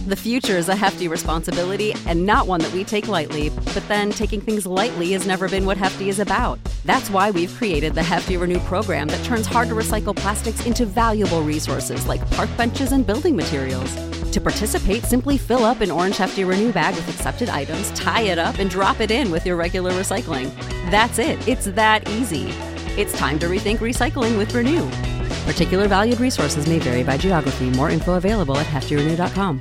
The future is a hefty responsibility and not one that we take lightly, but then taking things lightly has never been what Hefty is about. That's why we've created the Hefty Renew program that turns hard-to-recycle plastics into valuable resources like park benches and building materials. To participate, simply fill up an orange Hefty Renew bag with accepted items, tie it up, and drop it in with your regular recycling. That's it. It's that easy. It's time to rethink recycling with Renew. Particular valued resources may vary by geography. More info available at heftyrenew.com.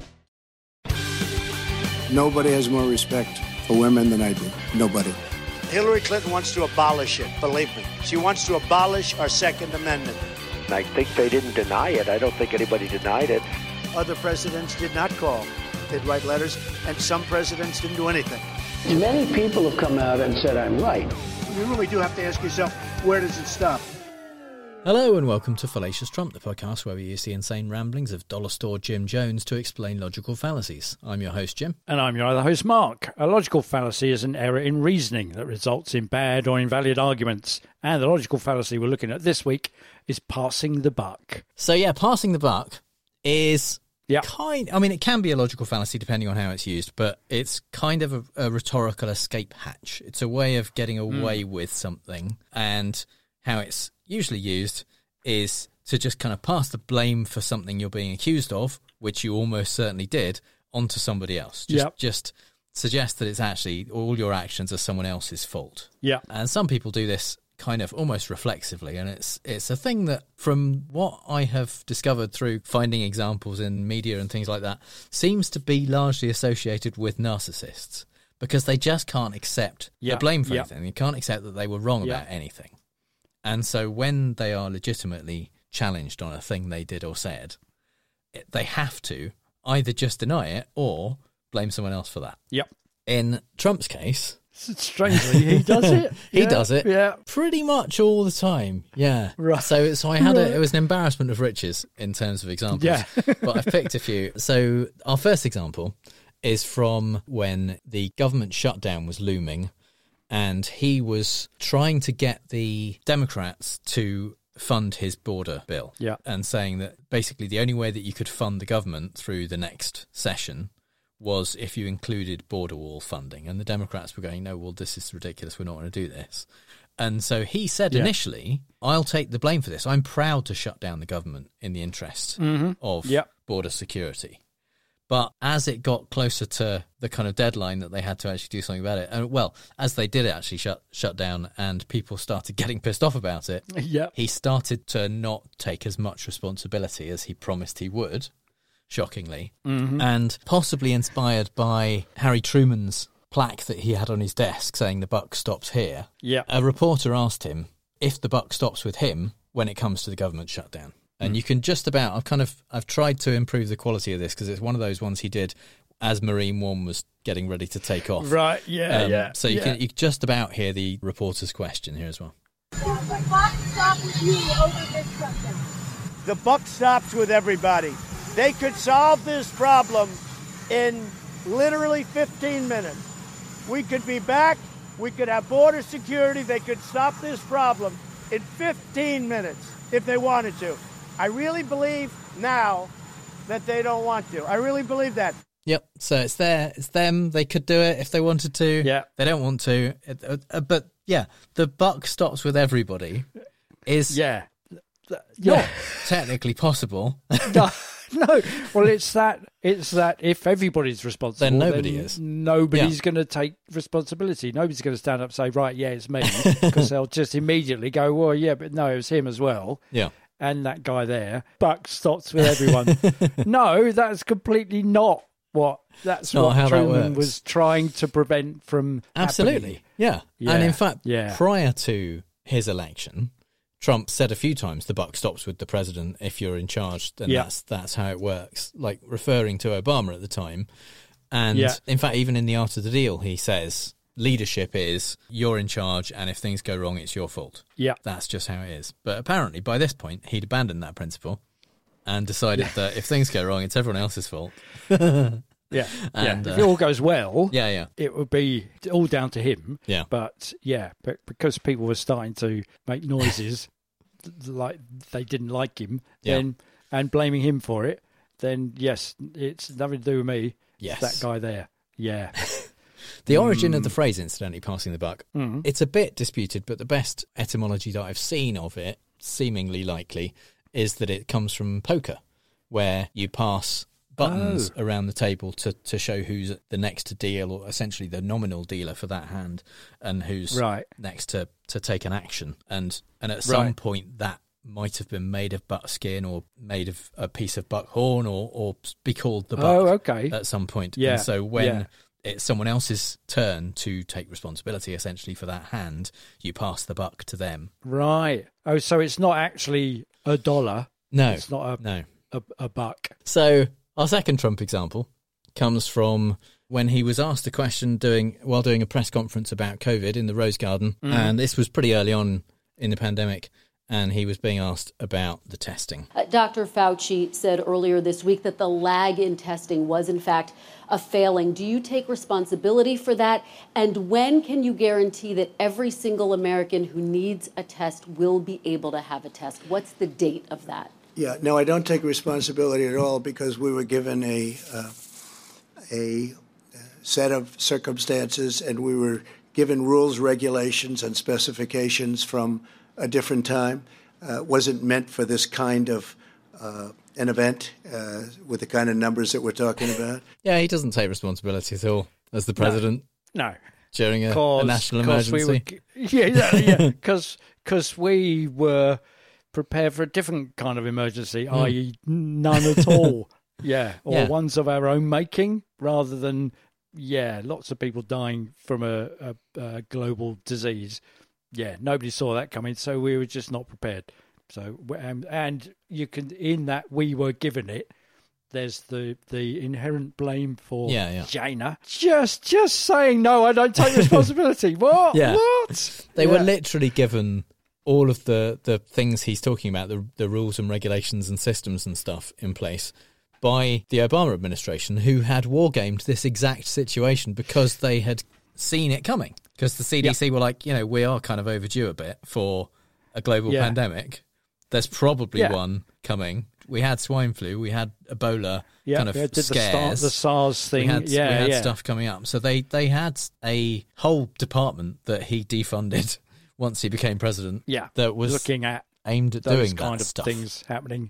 Nobody has more respect for women than I do. Nobody. Hillary Clinton wants to abolish it, believe me. She wants to abolish our Second Amendment. I think they didn't deny it. I don't think anybody denied it. Other presidents did not call. They'd write letters, and some presidents didn't do anything. Many people have come out and said I'm right. You really do have to ask yourself, where does it stop? Hello and welcome to Fallacious Trump, the podcast where we use the insane ramblings of dollar store Jim Jones to explain logical fallacies. I'm your host, Jim. And I'm your other host, Mark. A logical fallacy is an error in reasoning that results in bad or invalid arguments. And the logical fallacy we're looking at this week is passing the buck. So yeah, passing the buck is it can be a logical fallacy depending on how it's used, but it's kind of a rhetorical escape hatch. It's a way of getting away with something, and how it's usually used is to just kind of pass the blame for something you're being accused of, which you almost certainly did, onto somebody else. Just suggest that it's actually all your actions are someone else's fault. Yeah. And some people do this kind of almost reflexively, and it's a thing that, from what I have discovered through finding examples in media and things like that, seems to be largely associated with narcissists, because they just can't accept the blame for anything. They can't accept that they were wrong about anything. And so when they are legitimately challenged on a thing they did or said, they have to either just deny it or blame someone else for that. Yep. In Trump's case, strangely, he does it. He does it. Yeah. Pretty much all the time. Yeah. Right. So I had it was an embarrassment of riches in terms of examples. Yeah. But I've picked a few. So our first example is from when the government shutdown was looming, and he was trying to get the Democrats to fund his border bill. Yeah. And saying that basically the only way that you could fund the government through the next session was if you included border wall funding. And the Democrats were going, no, well, this is ridiculous. We're not going to do this. And so he said initially, I'll take the blame for this. I'm proud to shut down the government in the interest of border security. But as it got closer to the kind of deadline that they had to actually do something about it, and as they did actually shut down and people started getting pissed off about it, he started to not take as much responsibility as he promised he would, shockingly, and possibly inspired by Harry Truman's plaque that he had on his desk saying the buck stops here. A reporter asked him if the buck stops with him when it comes to the government shutdown. And you can just about, I've tried to improve the quality of this because it's one of those ones he did as Marine One was getting ready to take off. Right, So you can just about hear the reporter's question here as well. The buck stops with you over this shutdown. The buck stops with everybody. They could solve this problem in literally 15 minutes. We could be back. We could have border security. They could stop this problem in 15 minutes if they wanted to. I really believe now that they don't want to. I really believe that. Yep. So it's them. They could do it if they wanted to. Yeah. They don't want to. But yeah, the buck stops with everybody is not technically possible. No. Well, it's that if everybody's responsible, then nobody is. Nobody's going to take responsibility. Nobody's going to stand up and say, right, yeah, it's me, because they'll just immediately go, well, yeah, but no, it was him as well. Yeah. And that guy there, buck stops with everyone. No, that's completely not what. That's not what Truman was trying to prevent from Absolutely, happening. Yeah. And in fact, prior to his election, Trump said a few times the buck stops with the president if you're in charge, then that's how it works, like referring to Obama at the time. And in fact, even in The Art of the Deal, he says leadership is you're in charge, and if things go wrong, it's your fault. Yeah. That's just how it is. But apparently, by this point, he'd abandoned that principle and decided that if things go wrong, it's everyone else's fault. And if it all goes well, it would be all down to him. Yeah. But because people were starting to make noises like they didn't like him, and blaming him for it, then yes, it's nothing to do with me. Yes. It's that guy there. Yeah. The origin of the phrase, incidentally, passing the buck, it's a bit disputed, but the best etymology that I've seen of it, seemingly likely, is that it comes from poker, where you pass buttons around the table to show who's the next to deal, or essentially the nominal dealer for that hand, and who's next to take an action. And at some point that might have been made of buckskin or made of a piece of buckhorn or be called the buck at some point. Yeah. And so when it's someone else's turn to take responsibility essentially for that hand, you pass the buck to them. Right. Oh, so it's not actually $1. No. It's not a buck. So our second Trump example comes from when he was asked a question while doing a press conference about COVID in the Rose Garden. And this was pretty early on in the pandemic. And he was being asked about the testing. Dr. Fauci said earlier this week that the lag in testing was, in fact, a failing. Do you take responsibility for that? And when can you guarantee that every single American who needs a test will be able to have a test? What's the date of that? Yeah, no, I don't take responsibility at all because we were given a set of circumstances and we were given rules, regulations, and specifications from a different time. Wasn't meant for this kind of an event with the kind of numbers that we're talking about. Yeah, he doesn't take responsibility at all as the president. No. During a national emergency. Because we were prepared for a different kind of emergency, i.e. none at all. Or ones of our own making rather than, lots of people dying from a global disease. Yeah, nobody saw that coming, so we were just not prepared. So, and you can, in that we were given it, there's the inherent blame for China. Just saying, no, I don't take responsibility. What? Yeah. What? They were literally given all of the things he's talking about, the rules and regulations and systems and stuff in place by the Obama administration, who had war-gamed this exact situation because they had seen it coming. Because the CDC were like, we are kind of overdue a bit for a global pandemic. There's probably one coming. We had swine flu. We had Ebola kind of scares. The SARS thing. We had stuff coming up. So they had a whole department that he defunded once he became president. Yeah, that was looking at aimed at those doing kind that of stuff. things happening.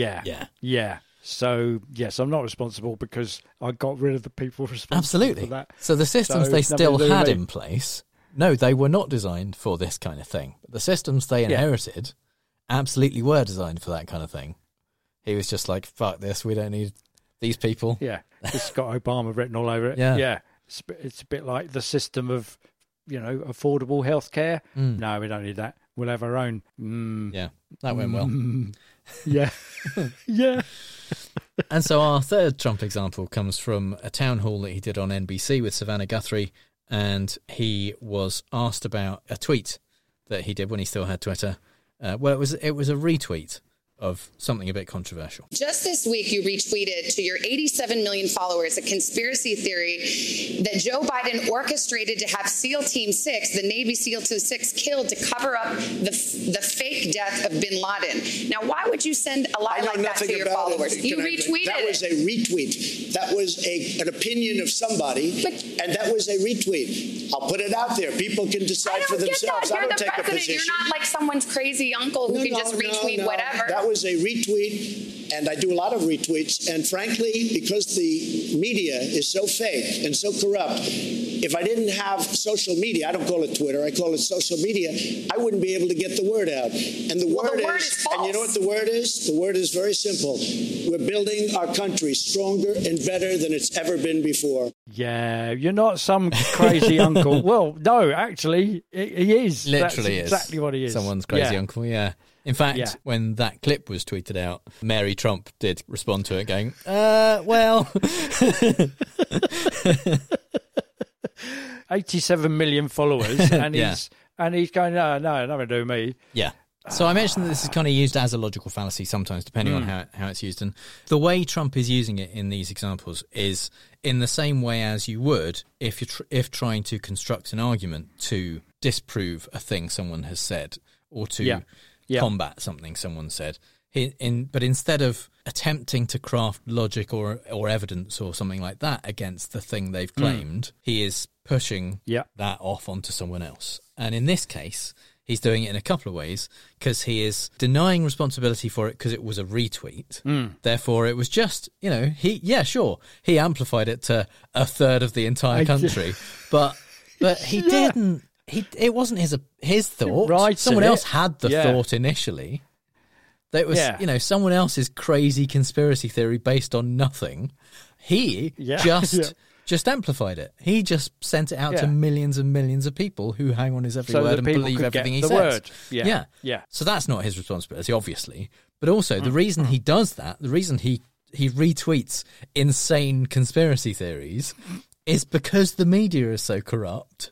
Yeah. So, yes, I'm not responsible because I got rid of the people responsible for that. So the systems they still had in place, no, they were not designed for this kind of thing. But the systems they inherited absolutely were designed for that kind of thing. He was just like, fuck this, we don't need these people. Yeah, it's got Obama written all over it. Yeah. It's a bit like the system of, affordable healthcare. No, we don't need that. We'll have our own. Yeah, that went well. Yeah. Yeah. And so our third Trump example comes from a town hall that he did on NBC with Savannah Guthrie, and he was asked about a tweet that he did when he still had Twitter. It was a retweet of something a bit controversial. Just this week, you retweeted to your 87 million followers a conspiracy theory that Joe Biden orchestrated to have SEAL Team 6, the Navy SEAL Team 6, killed to cover up the fake death of bin Laden. Now, why would you send a lie like that to your followers? You retweeted That was a retweet. That was an opinion of somebody, and that was a retweet. I'll put it out there. People can decide for themselves. I don't take a position. You're not like someone's crazy uncle who can just retweet whatever. That was a retweet, and I do a lot of retweets. And frankly, because the media is so fake and so corrupt, if I didn't have social media, I don't call it Twitter, I call it social media, I wouldn't be able to get the word out. And the word is false. And you know what the word is? The word is very simple. We're building our country stronger and better than it's ever been before. Yeah, you're not some crazy uncle. Well, no, actually, he is. Literally That's exactly what he is. Someone's crazy uncle, In fact, when that clip was tweeted out, Mary Trump did respond to it going, well... 87 million followers, and he's going, no, nothing to do with me. Yeah. So I mentioned that this is kind of used as a logical fallacy sometimes, depending on how it's used. And the way Trump is using it in these examples is in the same way as you would if trying to construct an argument to disprove a thing someone has said or to combat something someone said. But instead of attempting to craft logic or evidence or something like that against the thing they've claimed, he is pushing that off onto someone else. And in this case, he's doing it in a couple of ways, because he is denying responsibility for it because it was a retweet. Therefore, it was just, he amplified it to a third of the entire country, but he didn't. It wasn't his thought. Right, someone else had the thought initially. That was, someone else's crazy conspiracy theory based on nothing. He just amplified it. He just sent it out to millions and millions of people who hang on his every word and believe everything he says. Word. Yeah. So that's not his responsibility, obviously. But also, the reason he does that, the reason he retweets insane conspiracy theories, is because the media is so corrupt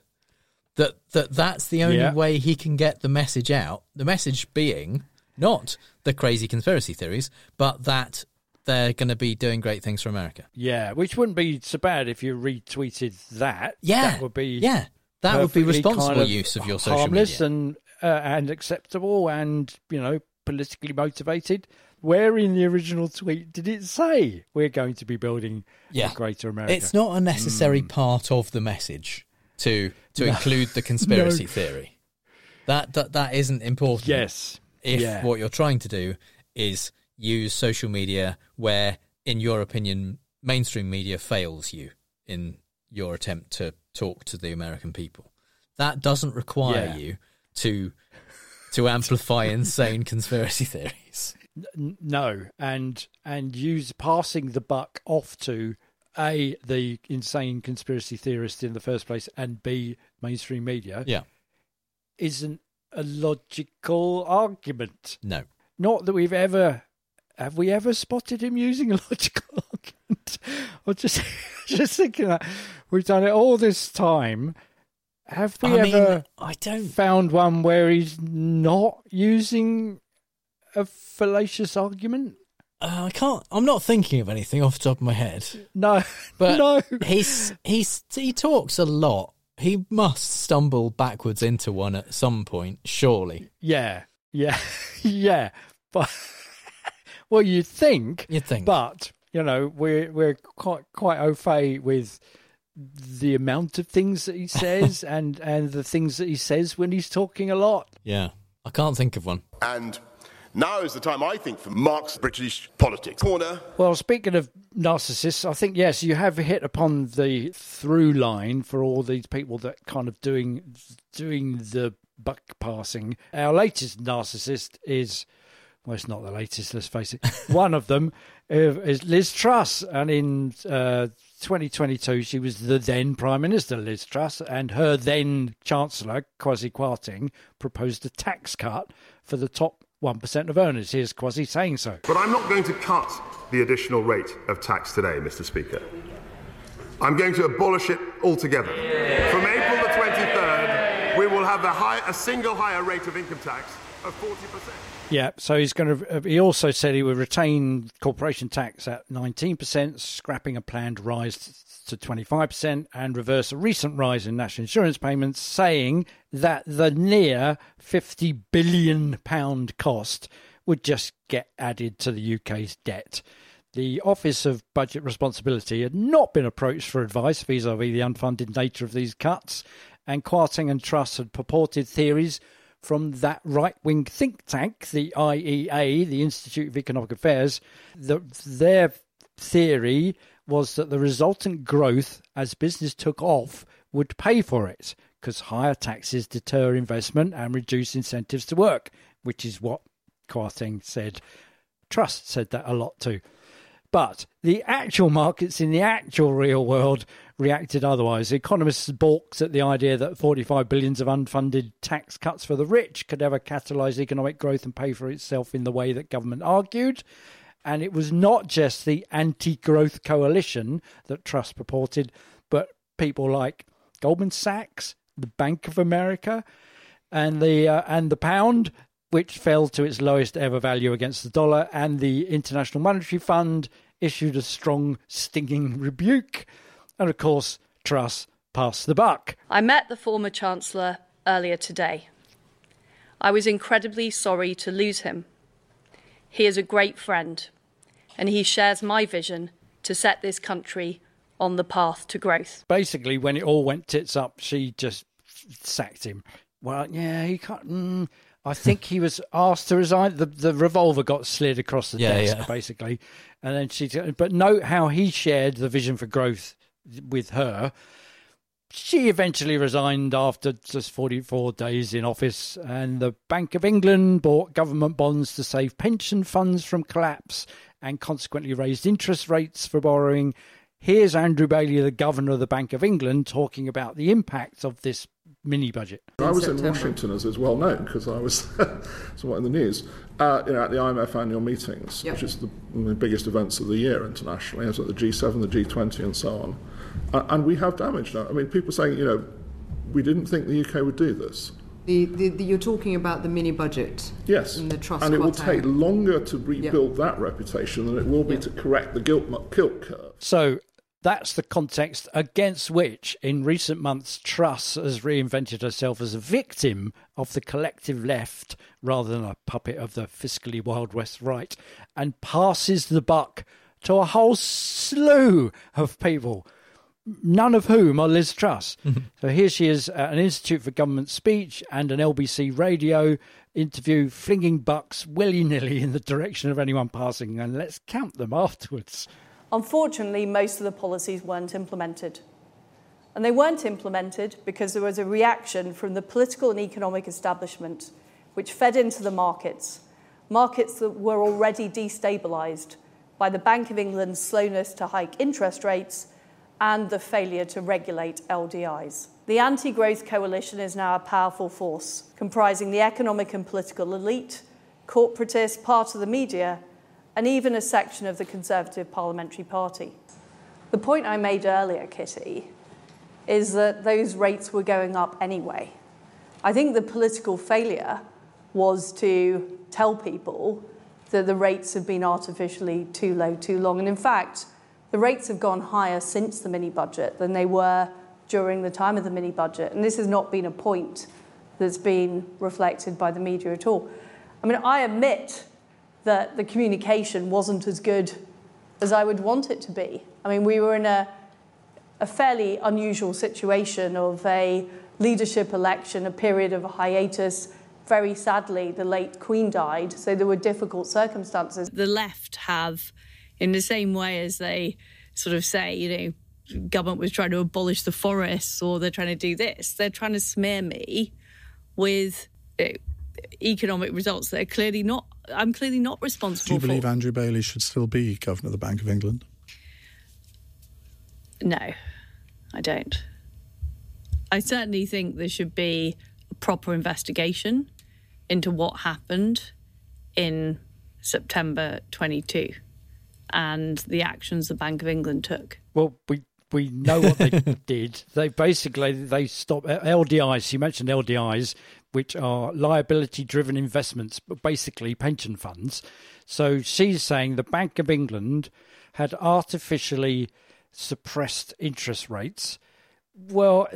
that's the only way he can get the message out. The message being not the crazy conspiracy theories, but that they're going to be doing great things for America. Yeah, which wouldn't be so bad if you retweeted that. Yeah, that would be that would be responsible use of your social media, harmless and acceptable, and politically motivated. Where in the original tweet did it say we're going to be building a greater America? It's not a necessary part of the message to include the conspiracy theory. That isn't important. Yes. If what you're trying to do is use social media where, in your opinion, mainstream media fails you in your attempt to talk to the American people. That doesn't require you to amplify insane conspiracy theories. No, and use passing the buck off to A, the insane conspiracy theorist in the first place, and B, mainstream media. Yeah. Isn't a logical argument. No. Not that have we ever spotted him using a logical argument? Or just thinking that we've done it all this time. Have we ever found one where he's not using a fallacious argument? I'm not thinking of anything off the top of my head. No. But no. he talks a lot. He must stumble backwards into one at some point, surely. Yeah. But well, you'd think. But we're quite au fait with the amount of things that he says and the things that he says when he's talking a lot. Yeah, I can't think of one. And now is the time, I think, for Mark's British politics corner. Well, speaking of narcissists, I think, yes, you have hit upon the through line for all these people that kind of doing the buck passing. Our latest narcissist is, well, it's not the latest, let's face it. One of them is Liz Truss. And in 2022, she was the then Prime Minister, Liz Truss, and her then Chancellor, Kwasi Kwarteng, proposed a tax cut for the top 1% of earners. Here's Kwasi saying so. But I'm not going to cut the additional rate of tax today, Mr. Speaker. I'm going to abolish it altogether. From April the 23rd, we will have a single higher rate of income tax of 40%. Yeah, so he's going to. He also said he would retain corporation tax at 19%, scrapping a planned rise to 25%, and reverse a recent rise in national insurance payments, saying that the near £50 billion cost would just get added to the UK's debt. The Office of Budget Responsibility had not been approached for advice vis-à-vis the unfunded nature of these cuts, and Kwarteng and Truss had purported theories from that right-wing think tank, the IEA, the Institute of Economic Affairs. Their theory was that the resultant growth as business took off would pay for it, because higher taxes deter investment and reduce incentives to work, which is what Kwarteng said. Truss said that a lot too. But the actual markets in the actual real world reacted otherwise. Economists balked at the idea that 45 billion of unfunded tax cuts for the rich could ever catalyse economic growth and pay for itself in the way that government argued. And it was not just the anti-growth coalition that Truss purported, but people like Goldman Sachs, the Bank of America, and the pound, which fell to its lowest ever value against the dollar, and the International Monetary Fund issued a strong, stinging rebuke. And of course, Truss passed the buck. I met the former Chancellor earlier today. I was incredibly sorry to lose him. He is a great friend, and he shares my vision to set this country on the path to growth. Basically, when it all went tits up, she just sacked him. Well, yeah, he can't. I think he was asked to resign. The revolver got slid across the desk, basically, and then she. But note how he shared the vision for growth with her. She eventually resigned after just 44 days in office, and the Bank of England bought government bonds to save pension funds from collapse and consequently raised interest rates for borrowing. Here's Andrew Bailey, the governor of the Bank of England, talking about the impact of this mini-budget. I was in Washington, as is well known, because I was somewhat in the news, at the IMF annual meetings, which is the biggest events of the year internationally. I was at the G7, the G20 and so on. And we have damage now. I mean, people saying, we didn't think the UK would do this. You're talking about the mini-budget? Yes. And the trust and it will take longer to rebuild that reputation than it will be to correct the guilt curve. So that's the context against which, in recent months, Truss has reinvented herself as a victim of the collective left rather than a puppet of the fiscally Wild West right, and passes the buck to a whole slew of people, none of whom are Liz Truss. So here she is at an Institute for Government speech and an LBC radio interview, flinging bucks willy-nilly in the direction of anyone passing, and let's count them afterwards. Unfortunately, most of the policies weren't implemented. And they weren't implemented because there was a reaction from the political and economic establishment which fed into the markets that were already destabilised by the Bank of England's slowness to hike interest rates and the failure to regulate LDIs. The anti-growth coalition is now a powerful force, comprising the economic and political elite, corporatists, part of the media, and even a section of the Conservative Parliamentary Party. The point I made earlier, Kitty, is that those rates were going up anyway. I think the political failure was to tell people that the rates have been artificially too low too long. And in fact, the rates have gone higher since the mini-budget than they were during the time of the mini-budget. And this has not been a point that's been reflected by the media at all. I mean, I admit that the communication wasn't as good as I would want it to be. I mean, we were in a fairly unusual situation of a leadership election, a period of a hiatus. Very sadly, the late Queen died, so there were difficult circumstances. The left have, in the same way as they sort of say, government was trying to abolish the forests or they're trying to do this, they're trying to smear me with economic results that are clearly not, I'm clearly not responsible for. Do you believe Andrew Bailey should still be Governor of the Bank of England? No, I don't. I certainly think there should be a proper investigation into what happened in September 22 and the actions the Bank of England took. Well, we know what they did. They stopped LDIs. You mentioned LDIs, which are liability-driven investments, but basically pension funds. So she's saying the Bank of England had artificially suppressed interest rates. Well,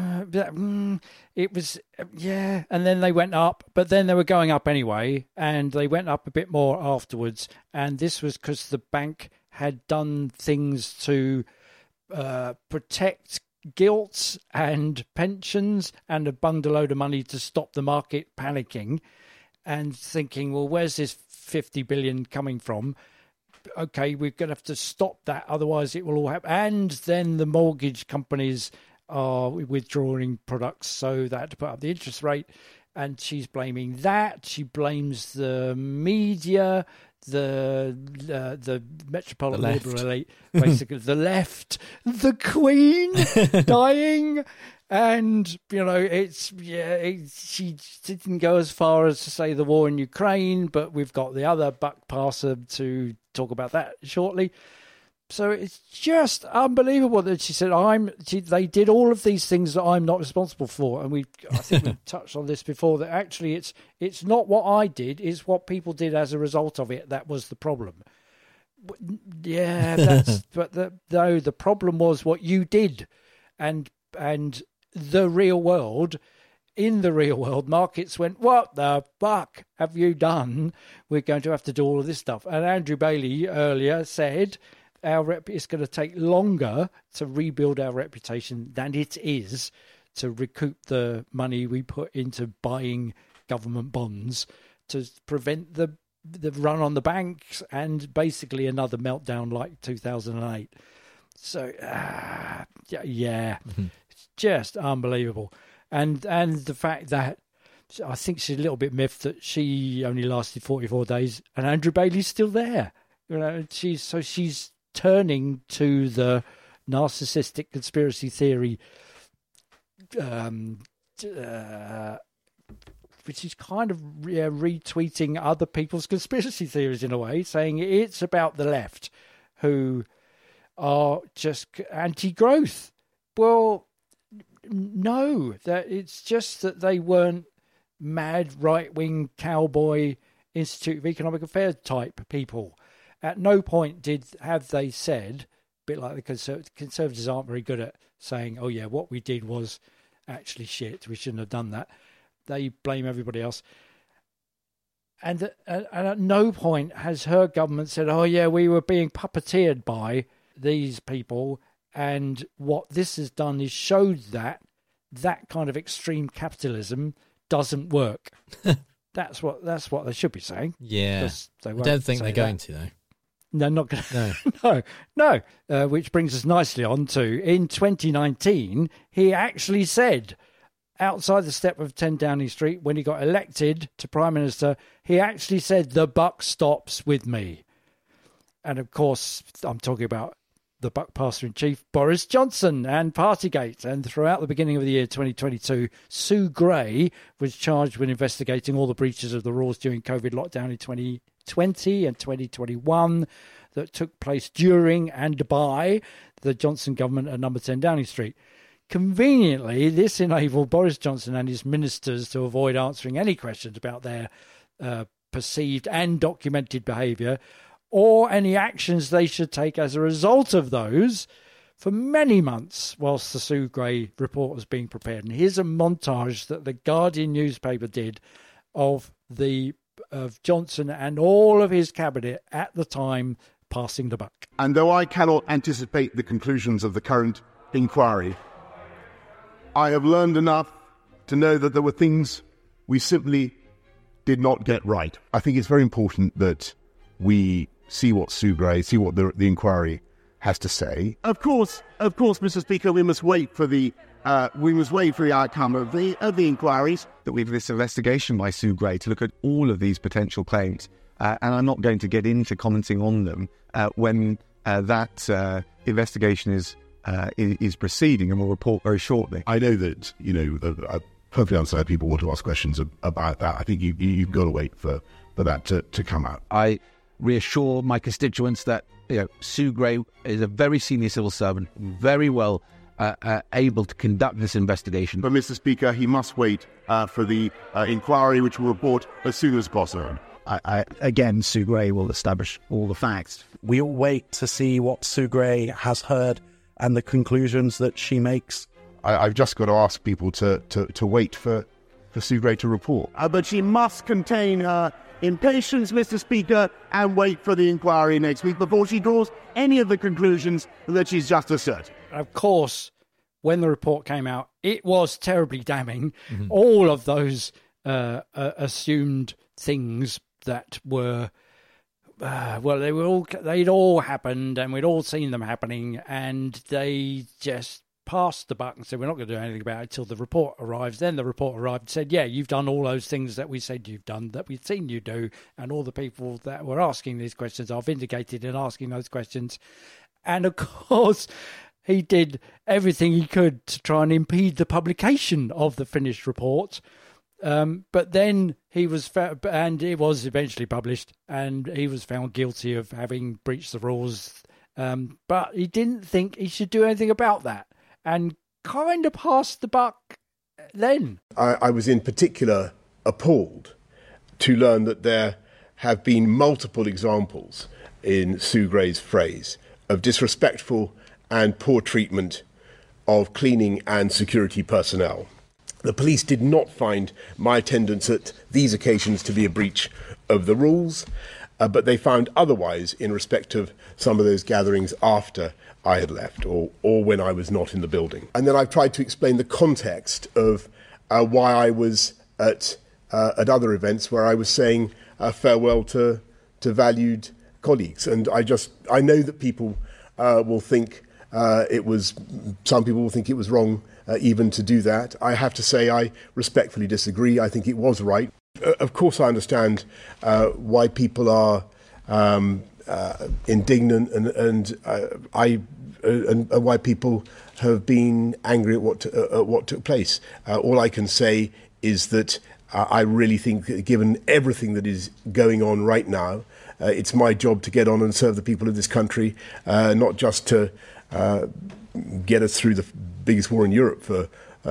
it was, and then they went up, but then they were going up anyway, and they went up a bit more afterwards. And this was because the bank had done things to protect gilts and pensions and a bundle load of money to stop the market panicking and thinking, well, where's this 50 billion coming from? Okay, we're going to have to stop that, otherwise it will all happen. And then the mortgage companies are withdrawing products, so they had to put up the interest rate. And she's blaming that. She blames the media, the Metropolitan Liberal elite, basically the left, the Queen dying. And, she didn't go as far as to say the war in Ukraine, but we've got the other buck passer to talk about that shortly. So it's just unbelievable that she said, they did all of these things that I'm not responsible for. And I think we touched on this before, that actually it's not what I did, it's what people did as a result of it that was the problem. Yeah, the problem was what you did. And the real world in the real world, markets went, what the fuck have you done? We're going to have to do all of this stuff. And Andrew Bailey earlier said it's going to take longer to rebuild our reputation than it is to recoup the money we put into buying government bonds to prevent the run on the banks and basically another meltdown like 2008. So, it's just unbelievable. And the fact that I think she's a little bit miffed that she only lasted 44 days and Andrew Bailey's still there. She's turning to the narcissistic conspiracy theory, which is kind of retweeting other people's conspiracy theories in a way, saying it's about the left who are just anti-growth. Well, no, that it's just that they weren't mad right-wing cowboy Institute of Economic Affairs type people. At no point have they said, a bit like the Conservatives aren't very good at saying, oh yeah, what we did was actually shit, we shouldn't have done that. They blame everybody else. And at no point has her government said, oh yeah, we were being puppeteered by these people. And what this has done is showed that kind of extreme capitalism doesn't work. That's what they should be saying. Yeah. I don't think they're going to, though. No, not going to. No. Which brings us nicely on to, in 2019, he actually said, outside the step of 10 Downing Street, when he got elected to Prime Minister, he actually said, the buck stops with me. And of course, I'm talking about the buck passer-in-chief, Boris Johnson, and Partygate. And throughout the beginning of the year 2022, Sue Gray was charged with investigating all the breaches of the rules during COVID lockdown in 2020 and 2021 that took place during and by the Johnson government at number 10 Downing Street. Conveniently, this enabled Boris Johnson and his ministers to avoid answering any questions about their perceived and documented behaviour or any actions they should take as a result of those for many months whilst the Sue Gray report was being prepared. And here's a montage that the Guardian newspaper did of Johnson and all of his cabinet at the time passing the buck. And though I cannot anticipate the conclusions of the current inquiry, I have learned enough to know that there were things we simply did not get right. I think it's very important that we see what Sue Gray, see what the inquiry has to say. Of course, Mr. Speaker, we must wait for the outcome of the inquiries. That we have this investigation by Sue Gray to look at all of these potential claims, and I'm not going to get into commenting on them when that investigation is proceeding, and will report very shortly. I know that I perfectly understand people want to ask questions about that. I think you've got to wait for that to come out. I reassure my constituents that Sue Gray is a very senior civil servant, very well able to conduct this investigation. But Mr. Speaker, he must wait for the inquiry, which will report as soon as possible. Again, Sue Gray will establish all the facts. We'll wait to see what Sue Gray has heard and the conclusions that she makes. I've just got to ask people to wait for Sue Gray to report. But she must contain her impatience, Mr. Speaker, and wait for the inquiry next week before she draws any of the conclusions that she's just asserted. Of course, when the report came out, it was terribly damning. Mm-hmm. All of those assumed things that were, they'd all happened, and we'd all seen them happening, and they just passed the buck and said, we're not going to do anything about it until the report arrives. Then the report arrived and said, yeah, you've done all those things that we said you've done, that we've seen you do, and all the people that were asking these questions are vindicated in asking those questions. And of course, he did everything he could to try and impede the publication of the finished report. But then he was and it was eventually published, and he was found guilty of having breached the rules. But he didn't think he should do anything about that, and kind of passed the buck then. I was in particular appalled to learn that there have been multiple examples in Sue Gray's phrase of disrespectful and poor treatment of cleaning and security personnel. The police did not find my attendance at these occasions to be a breach of the rules, but they found otherwise in respect of some of those gatherings after I had left or when I was not in the building. And then I've tried to explain the context of why I was at other events where I was saying farewell to valued colleagues. And I know that people will think some people will think it was wrong even to do that. I have to say I respectfully disagree. I think it was right. Of course, I understand why people are indignant and why people have been angry at what took place. All I can say is that I really think that given everything that is going on right now, it's my job to get on and serve the people of this country, not just to get us through the biggest war in Europe for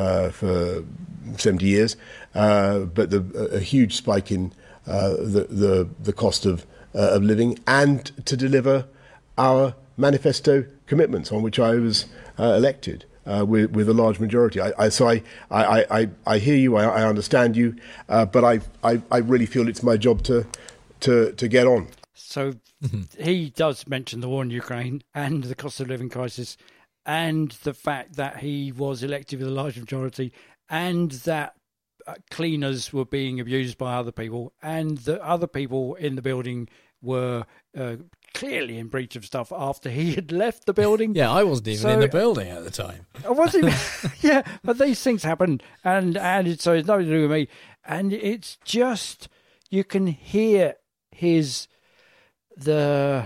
70 years, but a huge spike in the cost of living, and to deliver our manifesto commitments on which I was elected with a large majority. I hear you, I understand you, but I really feel it's my job to get on. So he does mention the war in Ukraine and the cost of living crisis and the fact that he was elected with a large majority and that cleaners were being abused by other people and the other people in the building were clearly in breach of stuff after he had left the building. Yeah, I wasn't even in the building at the time. I wasn't. Yeah, but these things happen, and so it's nothing to do with me. And it's just, you can hear the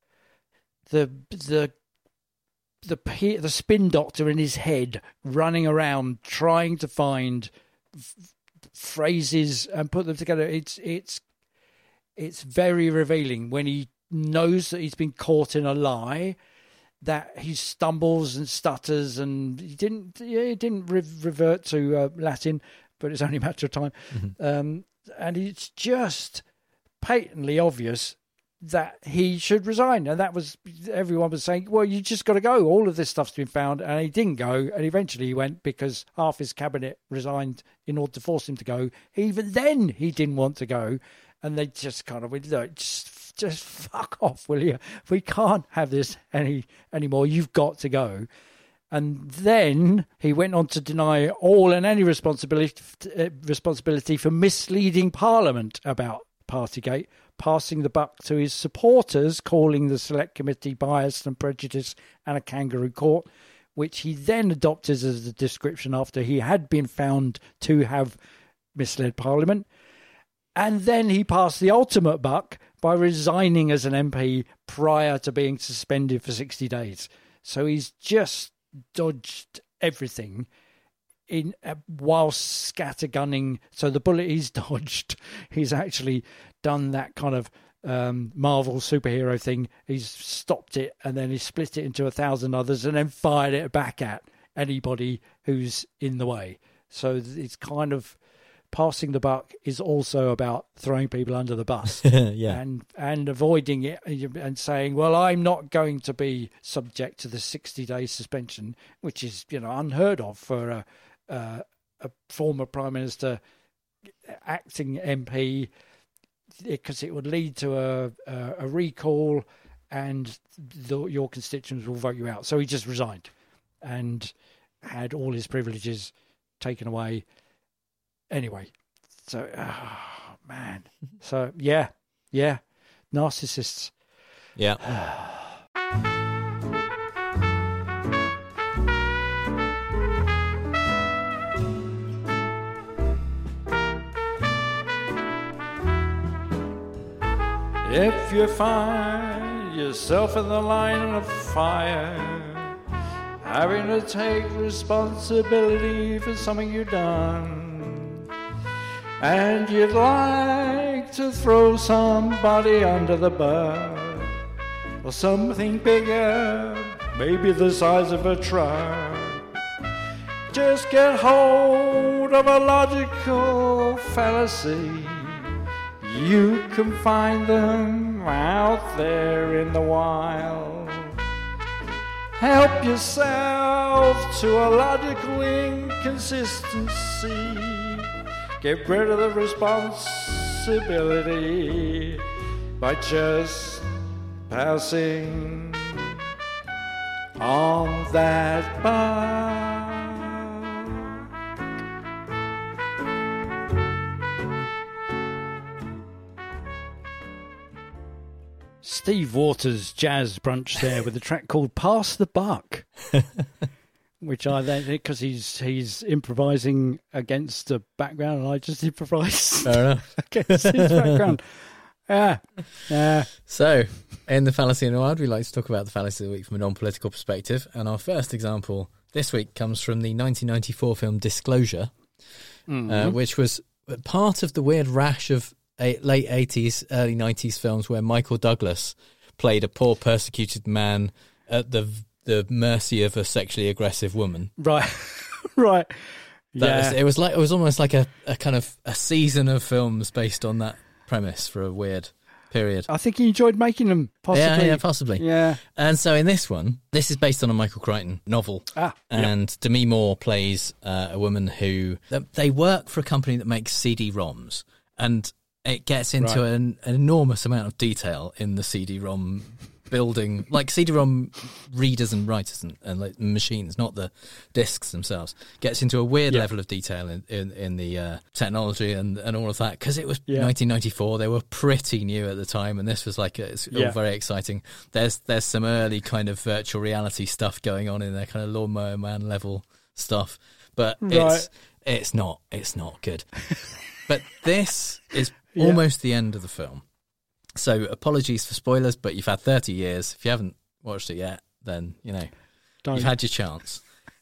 spin doctor in his head running around trying to find phrases and put them together. It's very revealing when he knows that he's been caught in a lie, that he stumbles and stutters, and he didn't revert to Latin, but it's only a matter of time. Mm-hmm. And it's just patently obvious that he should resign. And everyone was saying, well, you just got to go. All of this stuff's been found. And he didn't go. And eventually he went because half his cabinet resigned in order to force him to go. Even then he didn't want to go. And they just kind of went, look, just fuck off, will you? We can't have this anymore. You've got to go. And then he went on to deny all and any responsibility for misleading Parliament about Partygate, passing the buck to his supporters, calling the Select Committee biased and prejudiced and a kangaroo court, which he then adopted as the description after he had been found to have misled Parliament. And then he passed the ultimate buck by resigning as an MP prior to being suspended for 60 days. So he's just dodged everything while scattergunning. So the bullet he's dodged, he's actually done that kind of Marvel superhero thing. He's stopped it and then he split it into 1,000 others and then fired it back at anybody who's in the way. So it's kind of passing the buck is also about throwing people under the bus. Yeah. and avoiding it and saying, well, I'm not going to be subject to the 60-day suspension, which is, unheard of for a former Prime Minister acting MP, because it would lead to a recall and your constituents will vote you out. So he just resigned and had all his privileges taken away. Anyway, so, man. So, yeah, narcissists. Yeah. If you find yourself in the line of fire, having to take responsibility for something you've done, and you'd like to throw somebody under the bus, or something bigger, maybe the size of a truck, just get hold of a logical fallacy. You can find them out there in the wild. Help yourself yourself to a logical inconsistency. Get rid of the responsibility by just passing on that bar. Steve Waters' jazz brunch there with a track called Pass the Buck, which I then, because he's improvising against the background and I just improvise against his background. Yeah. So, in the Fallacy in the Wild, we like to talk about the fallacy of the week from a non-political perspective. And our first example this week comes from the 1994 film Disclosure, which was part of the weird rash of late 80s, early 90s films where Michael Douglas played a poor, persecuted man at the mercy of a sexually aggressive woman. Right. Right. It was almost like a kind of a season of films based on that premise for a weird period. I think he enjoyed making them, possibly. Yeah, possibly. Yeah. And so in this one, this is based on a Michael Crichton novel. And Demi Moore plays a woman who... They work for a company that makes CD-ROMs. And it gets into an enormous amount of detail in the CD-ROM building, like CD-ROM readers and writers and like machines, not the discs themselves. Gets into a weird level of detail in the technology and all of that, because it was 1994. They were pretty new at the time, and this was like it's all very exciting. There's some early kind of virtual reality stuff going on in there, kind of Lawnmower Man level stuff, but it's not good. But this is almost the end of the film. So apologies for spoilers, but you've had 30 years. If you haven't watched it yet, then, you've had your chance.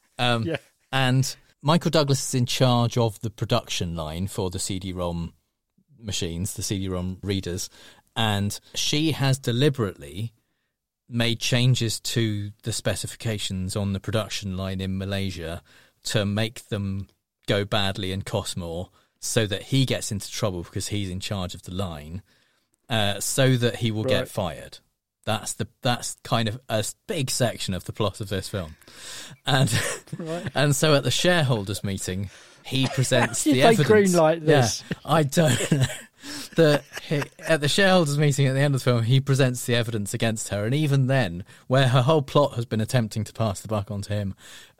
And Michael Douglas is in charge of the production line for the CD-ROM machines, the CD-ROM readers, and she has deliberately made changes to the specifications on the production line in Malaysia to make them go badly and cost more, so that he gets into trouble because he's in charge of the line. So that he will get fired. That's kind of a big section of the plot of this film, and and so at the shareholders meeting, he presents the evidence. Green light this. Yeah, I don't know. At the shareholders meeting at the end of the film, he presents the evidence against her, and even then, where her whole plot has been attempting to pass the buck onto him,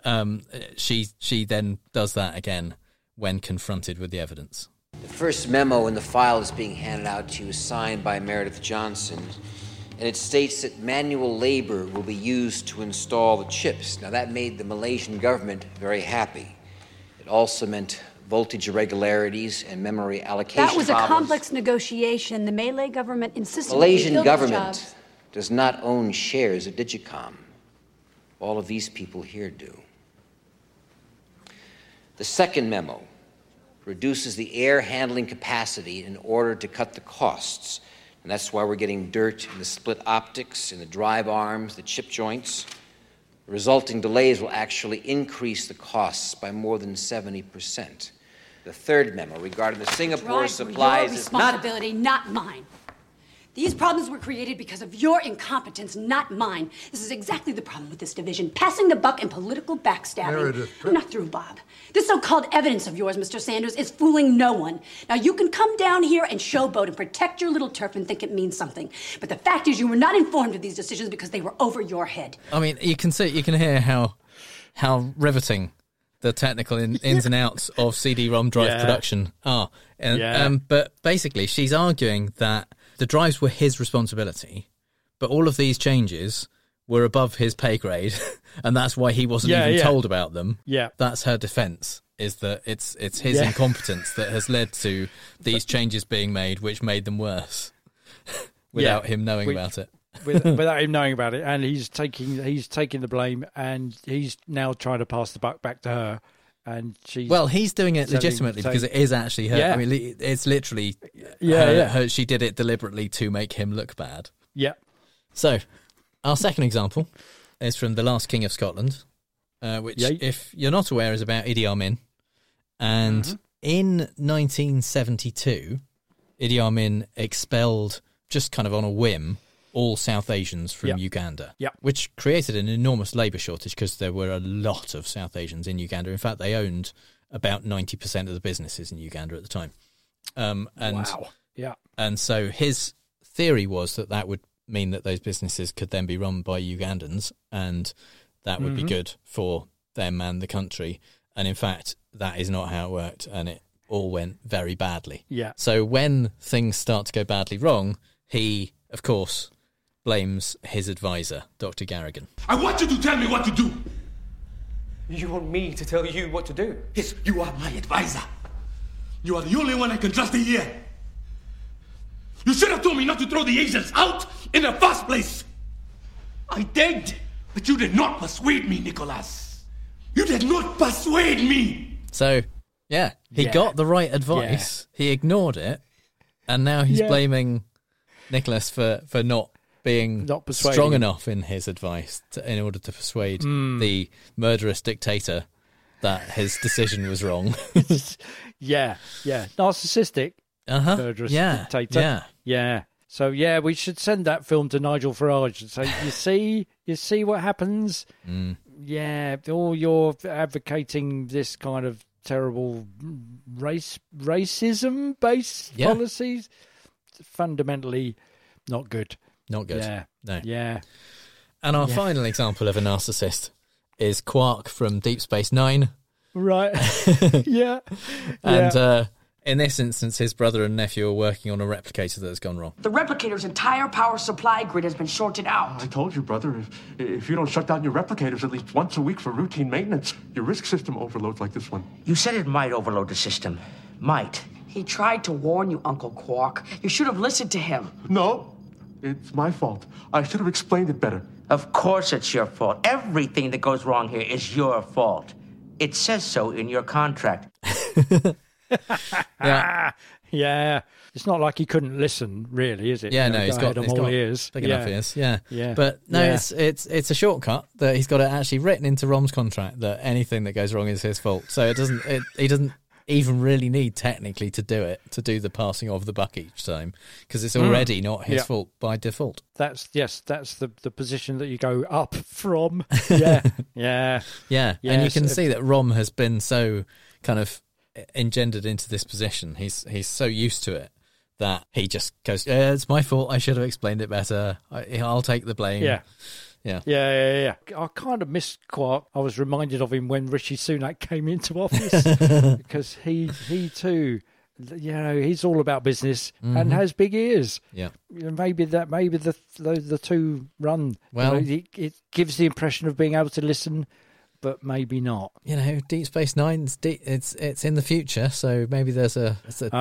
she then does that again when confronted with the evidence. The first memo in the file is being handed out to you is signed by Meredith Johnson, and it states that manual labor will be used to install the chips. Now, that made the Malaysian government very happy. It also meant voltage irregularities and memory allocation That was problems. a complex negotiation. The Malay government insisted Malaysian we government jobs. does not own shares of Digicom. All of these people here do. The second memo reduces the air handling capacity in order to cut the costs. And that's why we're getting dirt in the split optics, in the drive arms, the chip joints. The resulting delays will actually increase the costs by more than 70%. The third memo regarding the Singapore supplies your is not... responsibility, not mine. These problems were created because of your incompetence, not mine. This is exactly the problem with this division. Passing the buck and political backstabbing. Meredith. I'm not through, Bob. This so-called evidence of yours, Mr. Sanders, is fooling no one. Now, you can come down here and showboat and protect your little turf and think it means something. But the fact is you were not informed of these decisions because they were over your head. I mean, you can hear how riveting the technical ins and outs of CD-ROM drive production are. But basically, she's arguing that the drives were his responsibility, but all of these changes were above his pay grade, and that's why he wasn't even told about them. Yeah. That's her defence, is that it's his incompetence that has led to these changes being made, which made them worse, without him knowing about it. Without him knowing about it, and he's taking the blame, and he's now trying to pass the buck back to her. And he's doing it legitimately because it is actually her. Yeah. I mean, it's literally her. She did it deliberately to make him look bad. Yeah. So, our second example is from The Last King of Scotland, which, if you're not aware, is about Idi Amin. And in 1972, Idi Amin expelled, just kind of on a whim, all South Asians from Uganda, which created an enormous labour shortage because there were a lot of South Asians in Uganda. In fact, they owned about 90% of the businesses in Uganda at the time. Wow. Yeah. And so his theory was that would mean that those businesses could then be run by Ugandans, and that would be good for them and the country. And in fact, that is not how it worked, and it all went very badly. Yeah. So when things start to go badly wrong, he, of course, blames his advisor, Dr. Garrigan. I want you to tell me what to do. You want me to tell you what to do? Yes, you are my advisor. You are the only one I can trust here. You should have told me not to throw the Asians out in the first place. I did, but you did not persuade me, Nicholas. You did not persuade me. So, he got the right advice. Yeah. He ignored it, and now he's blaming Nicholas for not being strong enough in his advice in order to persuade the murderous dictator that his decision was wrong. Narcissistic murderous dictator. Yeah. So we should send that film to Nigel Farage and say, you see what happens? Yeah, or you're advocating this kind of terrible racism-based policies. Fundamentally not good. Not good. Yeah. No. Yeah. And our final example of a narcissist is Quark from Deep Space Nine. Right. Yeah. And in this instance, his brother and nephew are working on a replicator that has gone wrong. The replicator's entire power supply grid has been shorted out. I told you, brother, if you don't shut down your replicators at least once a week for routine maintenance, your risk system overloads like this one. You said it might overload the system. Might. He tried to warn you, Uncle Quark. You should have listened to him. No. It's my fault. I should have explained it better. Of course it's your fault. Everything that goes wrong here is your fault. It says so in your contract. Yeah. It's not like he couldn't listen, really, is it? Yeah, no, he's got ears. Big enough ears. Yeah. But no, it's a shortcut that he's got it actually written into Rom's contract that anything that goes wrong is his fault. So he doesn't even really need technically to do the passing of the buck each time, because it's already not his fault by default. That's the position that you go up from. Yeah. And you can see that Rom has been so kind of engendered into this position. He's so used to it that he just goes, it's my fault, I should have explained it better, I'll take the blame. Yeah. I kind of missed Quark. I was reminded of him when Rishi Sunak came into office, because he too, he's all about business and has big ears. Yeah, maybe the two run. Well, it gives the impression of being able to listen, but maybe not. Deep Space Nine's it's in the future, so maybe there's an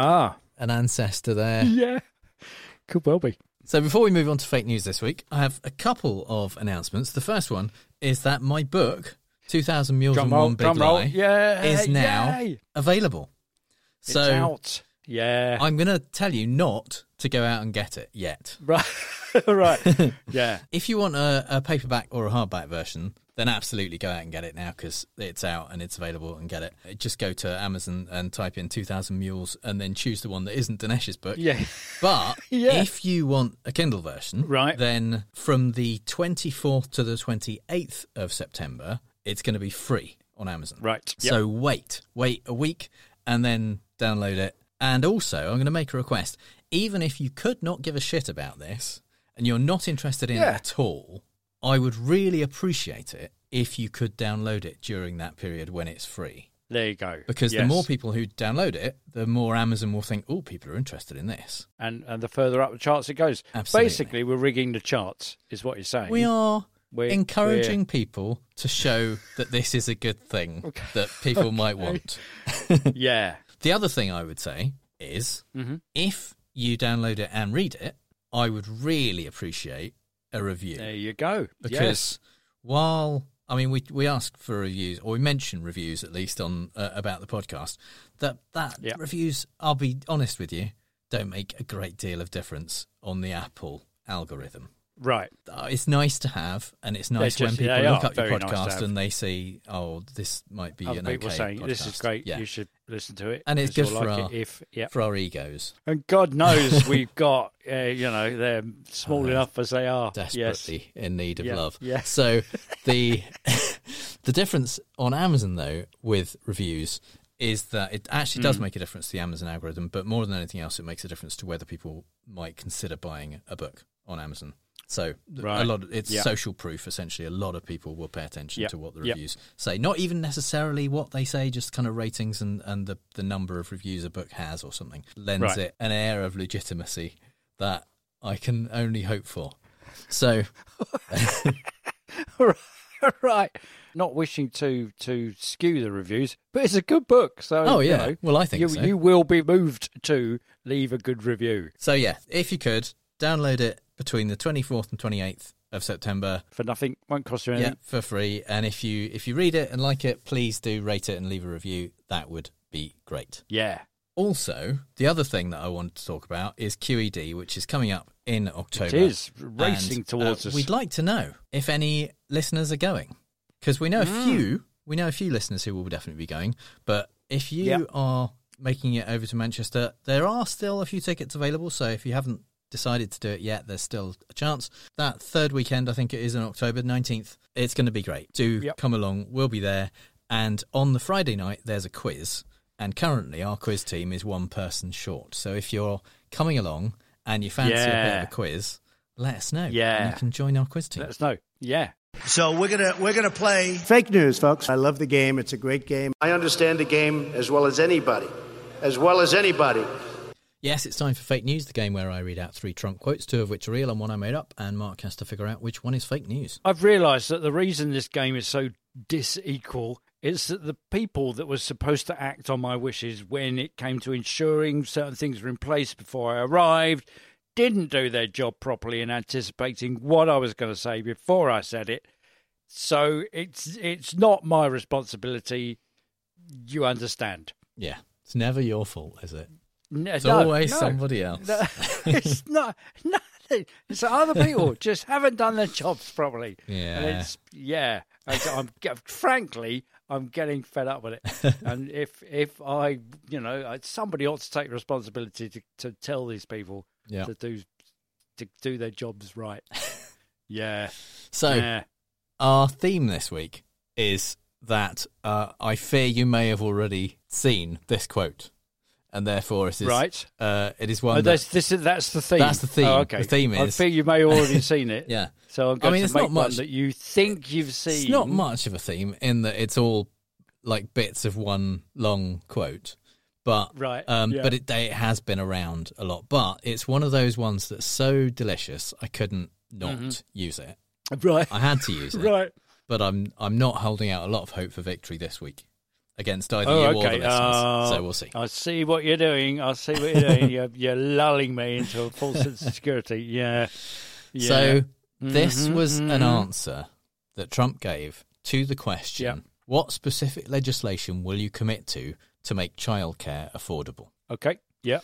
ancestor there. Yeah, could well be. So before we move on to fake news this week, I have a couple of announcements. The first one is that my book, 2000 Mules and One Big Lie, is now available. It's out. Yeah. I'm going to tell you not to go out and get it yet. Right. Right. Yeah. If you want a paperback or a hardback version, then absolutely go out and get it now, because it's out and it's available, and get it. Just go to Amazon and type in 2000 Mules and then choose the one that isn't Dinesh's book. Yeah. But if you want a Kindle version, then from the 24th to the 28th of September, it's going to be free on Amazon. Right. So wait a week and then download it. And also, I'm going to make a request. Even if you could not give a shit about this and you're not interested in it at all, I would really appreciate it if you could download it during that period when it's free. There you go. Because the more people who download it, the more Amazon will think, oh, people are interested in this. And the further up the charts it goes. Absolutely. Basically, we're rigging the charts, is what you're saying. We are encouraging people to show that this is a good thing that people might want. Yeah. The other thing I would say is, if you download it and read it, I would really appreciate a review. There you go. Because while, I mean, we ask for reviews, or we mention reviews at least on about the podcast, that reviews, I'll be honest with you, don't make a great deal of difference on the Apple algorithm. Right. It's nice to have, and it's nice when people look up your podcast and they see, oh, this might be an people okay saying, podcast. this is great, you should listen to it. And it's good for, for our egos. And God knows we've got, they're small enough as they are. Desperately in need of love. Yeah. So the difference on Amazon, though, with reviews is that it actually does make a difference to the Amazon algorithm, but more than anything else, it makes a difference to whether people might consider buying a book on Amazon. So it's social proof, essentially. A lot of people will pay attention to what the reviews say. Not even necessarily what they say, just kind of ratings and the number of reviews a book has or something. Lends it an air of legitimacy that I can only hope for. So... Right. Not wishing to skew the reviews, but it's a good book. So, well, I think so. You will be moved to leave a good review. So, if you could, download it between the 24th and 28th of September. For nothing, won't cost you anything. Yeah, for free. And if you read it and like it, please do rate it and leave a review. That would be great. Yeah. Also, the other thing that I wanted to talk about is QED, which is coming up in October. It is racing towards us. We'd like to know if any listeners are going, because we know a few. We know a few listeners who will definitely be going. But if you are making it over to Manchester, there are still a few tickets available. So if you haven't decided to do it yet, there's still a chance. That third weekend, I think it is in October 19th. It's going to be great. Do come along. We'll be there. And on the Friday night, there's a quiz. And currently, our quiz team is one person short. So if you're coming along and you fancy a bit of a quiz, let us know. Yeah. And you can join our quiz team. Let us know. Yeah. So we're gonna play Fake news, folks. I love the game. It's a great game. I understand the game as well as anybody. Yes, it's time for Fake News, the game where I read out 3 Trump quotes, 2 of which are real and 1 I made up, and Mark has to figure out which one is fake news. I've realised that the reason this game is so disequal is that the people that were supposed to act on my wishes when it came to ensuring certain things were in place before I arrived didn't do their job properly in anticipating what I was going to say before I said it. So it's not my responsibility. You understand? Yeah. It's never your fault, is it? It's always somebody else. No, it's not. Nothing. It's other people just haven't done their jobs properly. Yeah. And frankly, I'm getting fed up with it. And if I, somebody ought to take responsibility to tell these people to do their jobs right. Yeah. So our theme this week is that I fear you may have already seen this quote. And therefore, it is right. It is one. That's the theme. That's the theme. Oh, okay. The theme is. I think you may have already seen it. Yeah. So I'm going to make one that you think you've seen. It's not much of a theme in that it's all like bits of one long quote, but but it has been around a lot. But it's one of those ones that's so delicious I couldn't not use it. Right. I had to use it. Right. But I'm not holding out a lot of hope for victory this week. Against either you or the listeners, so we'll see. I see what you're doing. You're lulling me into a false sense of security. Yeah. So this was an answer that Trump gave to the question, what specific legislation will you commit to make childcare affordable? Okay, yeah.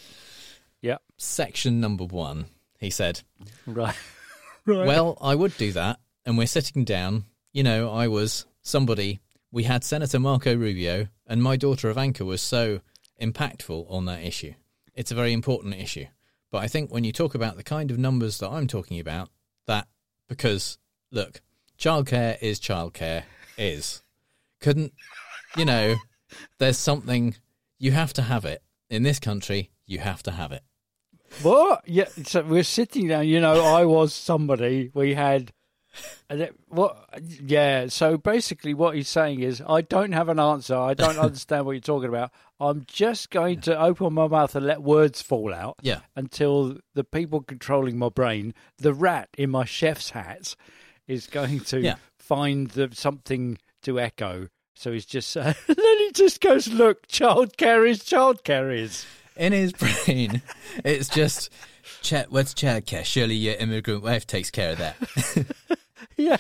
Section number 1, he said. Right. Well, I would do that, and we're sitting down. I was somebody... We had Senator Marco Rubio, and my daughter Ivanka was so impactful on that issue. It's a very important issue. But I think when you talk about the kind of numbers that I'm talking about, because, look, childcare is. Couldn't, there's something, you have to have it. In this country, you have to have it. What? Yeah, so we're sitting down, I was somebody, we had... So basically what he's saying is, I don't have an answer. I don't understand what you're talking about. I'm just going to open my mouth and let words fall out until the people controlling my brain, the rat in my chef's hat, is going to find something to echo. So he's just then he just goes, look, childcare is. In his brain, it's just, what's childcare? Surely your immigrant wife takes care of that. Yeah.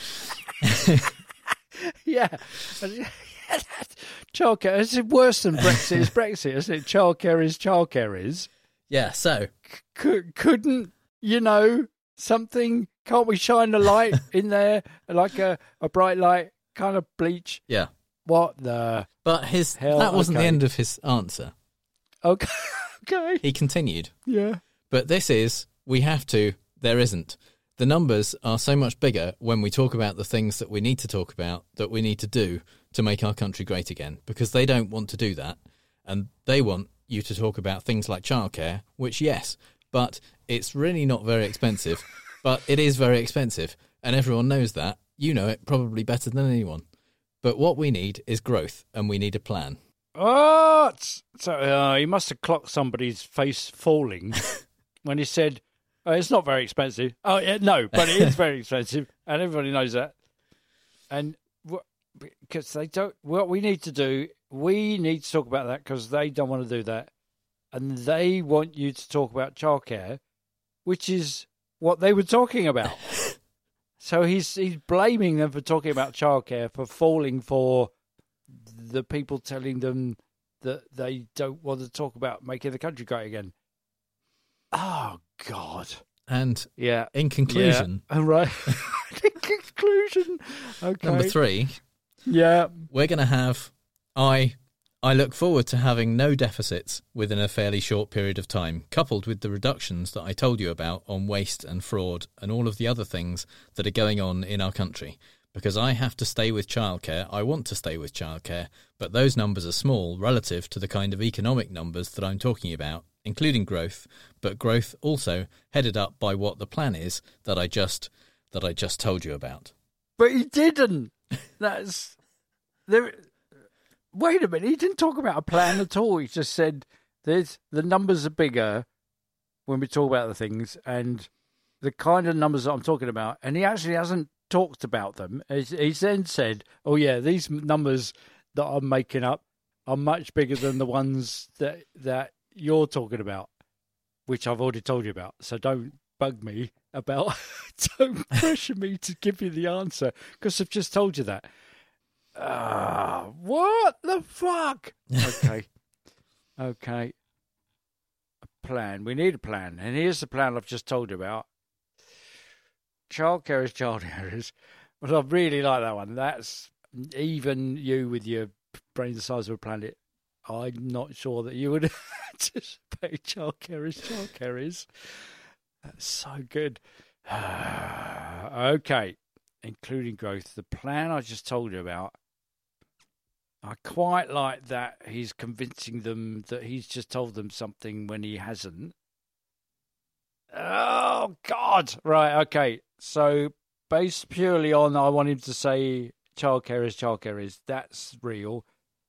Yeah. Childcare is worse than Brexit is Brexit, isn't it? Childcare is. Yeah, so. Couldn't, something? Can't we shine a light in there, like a bright light, kind of bleach? Yeah. What the? But hell? That wasn't Okay. the end of his answer. Okay. Okay. He continued. Yeah. But there isn't. The numbers are so much bigger when we talk about the things that we need to talk about, that we need to do to make our country great again, because they don't want to do that. And they want you to talk about things like childcare, which, yes, but it's really not very expensive. But it is very expensive. And everyone knows that. You know it probably better than anyone. But what we need is growth, and we need a plan. Oh, so he must have clocked somebody's face falling when he said, "Oh, it's not very expensive." Oh, yeah, no, but it is very expensive, and everybody knows that. And because they don't, what we need to do, we need to talk about that because they don't want to do that, and they want you to talk about childcare, which is what they were talking about. So he's blaming them for talking about childcare, for falling for the people telling them that they don't want to talk about making the country great again. Oh, God. And yeah, in conclusion... Yeah. Right. In conclusion. Okay. Number 3. Yeah. We're going to have... I look forward to having no deficits within a fairly short period of time, coupled with the reductions that I told you about on waste and fraud and all of the other things that are going on in our country. Because I have to stay with childcare, I want to stay with childcare, but those numbers are small relative to the kind of economic numbers that I'm talking about, including growth, but growth also headed up by what the plan is that I just told you about. But he didn't. That's there. Wait a minute, he didn't talk about a plan at all. He just said the numbers are bigger when we talk about the things, and the kind of numbers that I'm talking about, and he actually hasn't talked about them. He then said, "Oh yeah, these numbers that I'm making up are much bigger than the ones that you're talking about, which I've already told you about. So don't bug me about, don't pressure me to give you the answer because I've just told you that." What the fuck? Okay. A plan. We need a plan, and here's the plan I've just told you about. Childcare is childcare is. But I really like that one. That's even you with your brain the size of a planet. I'm not sure that you would anticipate childcare is. That's so good. Okay. Including growth. The plan I just told you about. I quite like that he's convincing them that he's just told them something when he hasn't. Oh, God. Right, okay. So, based purely on I want him to say childcare is, that's real.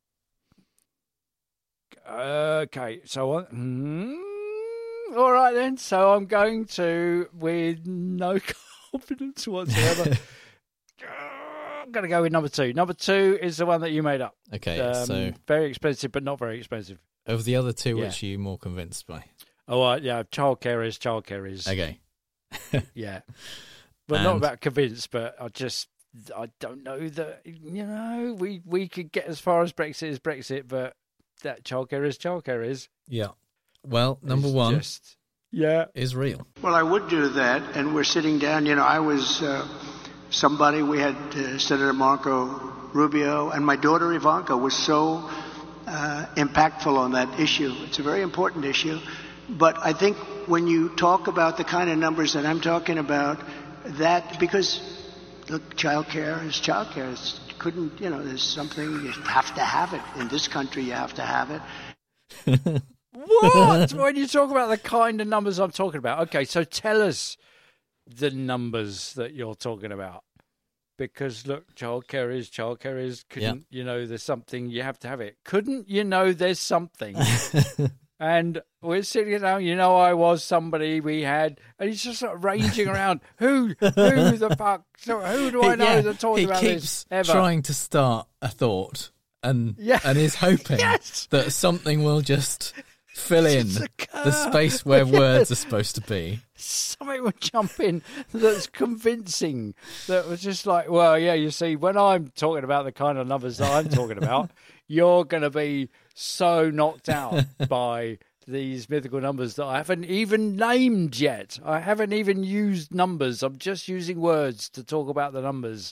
Okay, so all right then. So I'm going to, with no confidence whatsoever, I'm going to go with number 2. Number 2 is the one that you made up. Okay, so very expensive, but not very expensive. Of the other two, which are you more convinced by? Oh, yeah, childcare is. Okay. Yeah. But not about convinced, but I don't know that, we could get as far as Brexit, but that childcare is. Yeah. Well, number 1 is real. Well, I would do that, and we're sitting down. I was somebody, we had Senator Marco Rubio, and my daughter Ivanka was so impactful on that issue. It's a very important issue. But I think when you talk about the kind of numbers that I'm talking about, that, because, look, childcare is childcare. There's something, you have to have it. In this country, you have to have it. What? When you talk about the kind of numbers I'm talking about. Okay, so tell us the numbers that you're talking about. Because, look, childcare is. Couldn't, there's something, you have to have it. Couldn't, there's something. And we're sitting down, I was somebody we had, and he's just sort of ranging around. Who the fuck? So who do I know that talks about this ever? He keeps trying to start a thought and is hoping that something will just fill in the space where words are supposed to be. Something will jump in that's convincing. That was just like, well, yeah, you see, when I'm talking about the kind of numbers that I'm talking about, you're going to be so knocked out by these mythical numbers that I haven't even named yet. I haven't even used numbers. I'm just using words to talk about the numbers.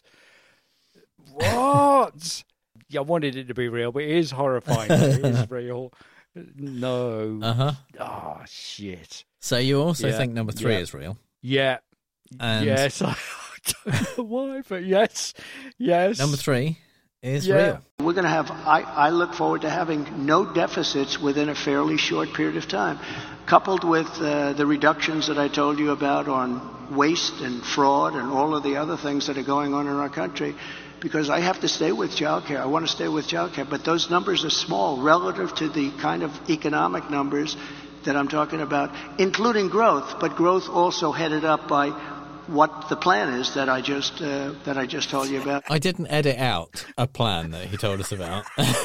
What? Yeah, I wanted it to be real, but it is horrifying. It is real. No. Uh-huh. Oh, shit. So you also think number 3 is real? Yeah. And yes. I don't know why, but yes. Yes. Number 3 is real. We're going to have, I look forward to having no deficits within a fairly short period of time, coupled with the reductions that I told you about on waste and fraud and all of the other things that are going on in our country. Because I have to stay with childcare. I want to stay with childcare. But those numbers are small relative to the kind of economic numbers that I'm talking about, including growth, but growth also headed up by what the plan is that I just told you about. I didn't edit out a plan that he told us about.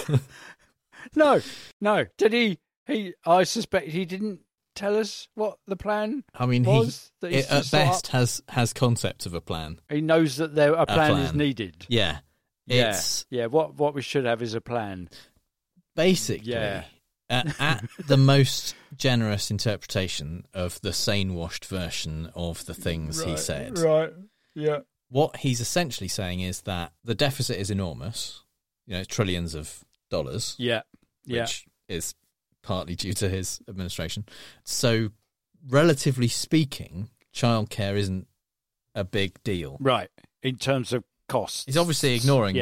No. Did he? I suspect he didn't tell us what the plan was. He at best has concepts of a plan. He knows that a plan is needed. Yeah. Yeah. What we should have is a plan. Basically, at the most generous interpretation of the sane-washed version of the things he said. Right, yeah. What he's essentially saying is that the deficit is enormous, trillions of dollars. Yeah, which is partly due to his administration. So, relatively speaking, childcare isn't a big deal. Right, in terms of costs. He's obviously ignoring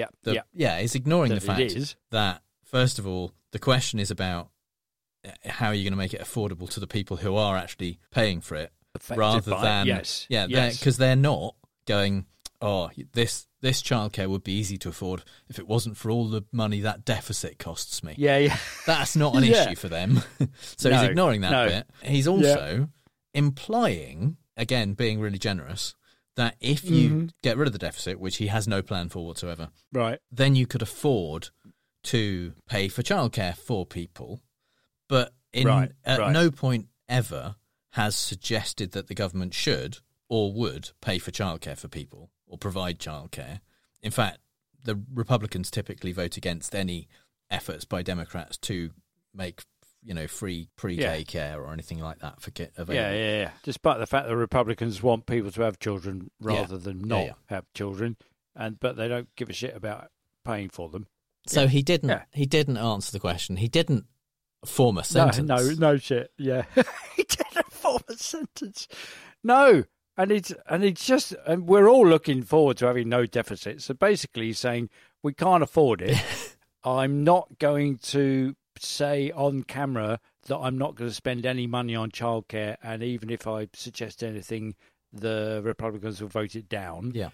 he's ignoring the fact that, first of all, the question is about how you're going to make it affordable to the people who are actually paying for it, rather than because they're not going, this childcare would be easy to afford if it wasn't for all the money that deficit costs me. That's not an issue for them. So he's ignoring that bit. He's also implying, again, being really generous, that if you get rid of the deficit, which he has no plan for whatsoever, right, then you could afford to pay for childcare for people, but at no point ever has suggested that the government should or would pay for childcare for people or provide childcare. In fact, the Republicans typically vote against any efforts by Democrats to make free pre-K care or anything like that for available. Yeah. Despite the fact that Republicans want people to have children rather than not have children, but they don't give a shit about paying for them. So he didn't answer the question. He didn't form a sentence. No shit. Yeah. He didn't form a sentence. No. And it's just, and we're all looking forward to having no deficit. So basically he's saying, we can't afford it. I'm not going to say on camera that I'm not going to spend any money on childcare, and even if I suggest anything, the Republicans will vote it down. Yeah.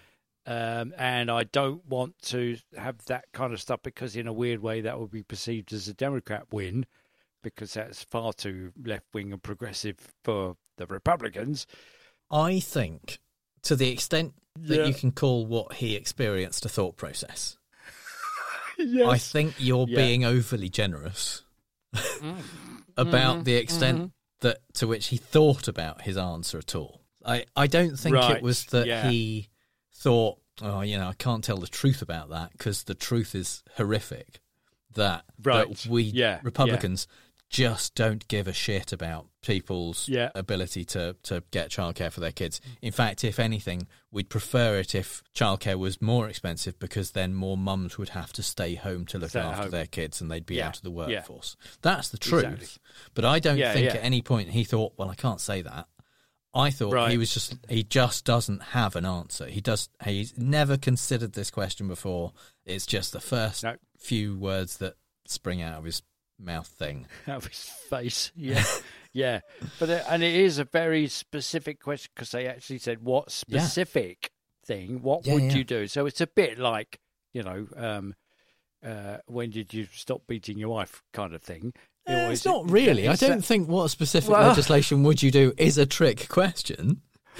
And I don't want to have that kind of stuff because in a weird way that would be perceived as a Democrat win because that's far too left-wing and progressive for the Republicans. I think to the extent that you can call what he experienced a thought process, I think you're being overly generous about the extent that to which he thought about his answer at all. I don't think it was that he thought, I can't tell the truth about that because the truth is horrific. That we Republicans just don't give a shit about people's ability to get childcare for their kids. In fact, if anything, we'd prefer it if childcare was more expensive because then more mums would have to stay home to look after their kids and they'd be out of the workforce. That's the truth. Exactly. But I don't think at any point he thought, well, I can't say that. I thought he just doesn't have an answer. He's never considered this question before. It's just the first few words that spring out of his mouth thing. Out of his face, yeah. But it is a very specific question because they actually said, what specific thing, what would you do? So it's a bit like, when did you stop beating your wife kind of thing. It's not really. I don't think what specific legislation would you do is a trick question.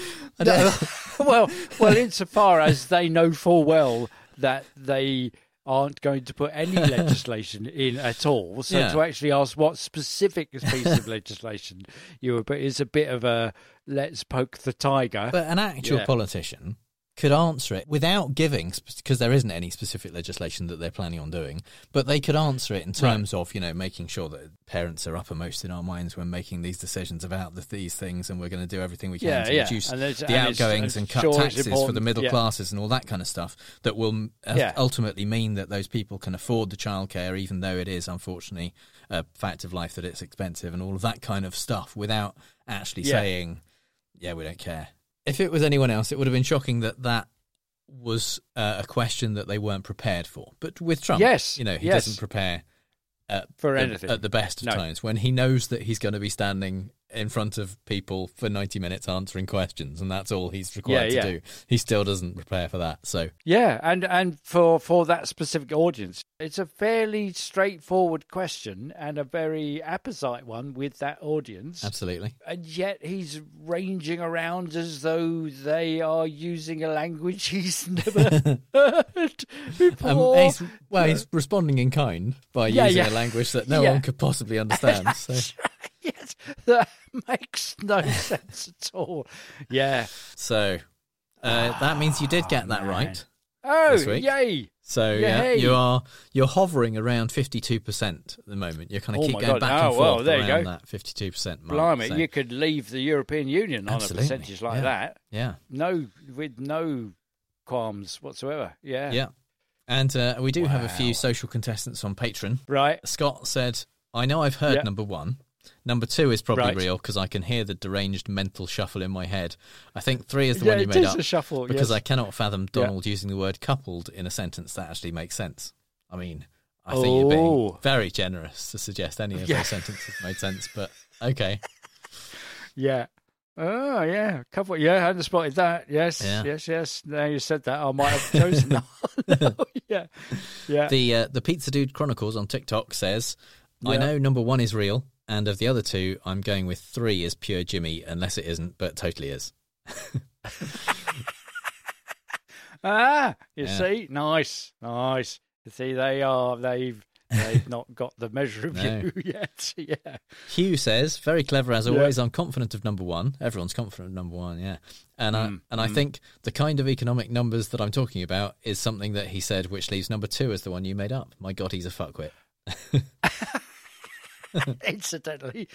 Well, insofar as they know full well that they aren't going to put any legislation in at all. So to actually ask what specific piece of legislation you would put is a bit of a let's poke the tiger. But an actual politician could answer it without giving, because there isn't any specific legislation that they're planning on doing, but they could answer it in terms of, making sure that parents are uppermost in our minds when making these decisions about these things, and we're going to do everything we can to reduce the outgoings and cut taxes for the middle classes and all that kind of stuff that will ultimately mean that those people can afford the childcare, even though it is, unfortunately, a fact of life that it's expensive and all of that kind of stuff, without actually saying, we don't care. If it was anyone else, it would have been shocking that was a question that they weren't prepared for. But with Trump, he doesn't prepare for anything at the best of times, when he knows that he's going to be standing in front of people for 90 minutes answering questions, and that's all he's required to do. He still doesn't prepare for that. So and for that specific audience, it's a fairly straightforward question and a very apposite one with that audience. Absolutely. And yet he's ranging around as though they are using a language he's never heard before. He's responding in kind by using a language that no one could possibly understand. Yes, that makes no sense at all. Yeah. So that means you did get that right. Oh, this week. Yay! So you're hovering around 52% at the moment. You're kind of keep going back and forth around that 52% mark. Blimey, you could leave the European Union on a percentage like that. Yeah. With no qualms whatsoever. Yeah. Yeah. And we do have a few social contestants on Patreon. Right. Scott said, I know I've heard number 1. Number 2 is probably real because I can hear the deranged mental shuffle in my head. I think 3 is the one you made up a shuffle, because I cannot fathom Donald using the word coupled in a sentence that actually makes sense. I mean, I think you're being very generous to suggest any of those sentences made sense, but okay. Yeah. Oh, yeah. Couple. Yeah, I hadn't spotted that. Yes. Now you said that, I might have chosen that. Yeah. The Pizza Dude Chronicles on TikTok says, I know number 1 is real. And of the other 2, I'm going with 3 is pure Jimmy, unless it isn't, but totally is. You see? Nice. You see, they've not got the measure of you yet. Yeah. Hugh says, very clever as always, I'm confident of number 1. Everyone's confident of number 1, yeah. And I think the kind of economic numbers that I'm talking about is something that he said, which leaves number 2 as the one you made up. My God, he's a fuckwit. Incidentally,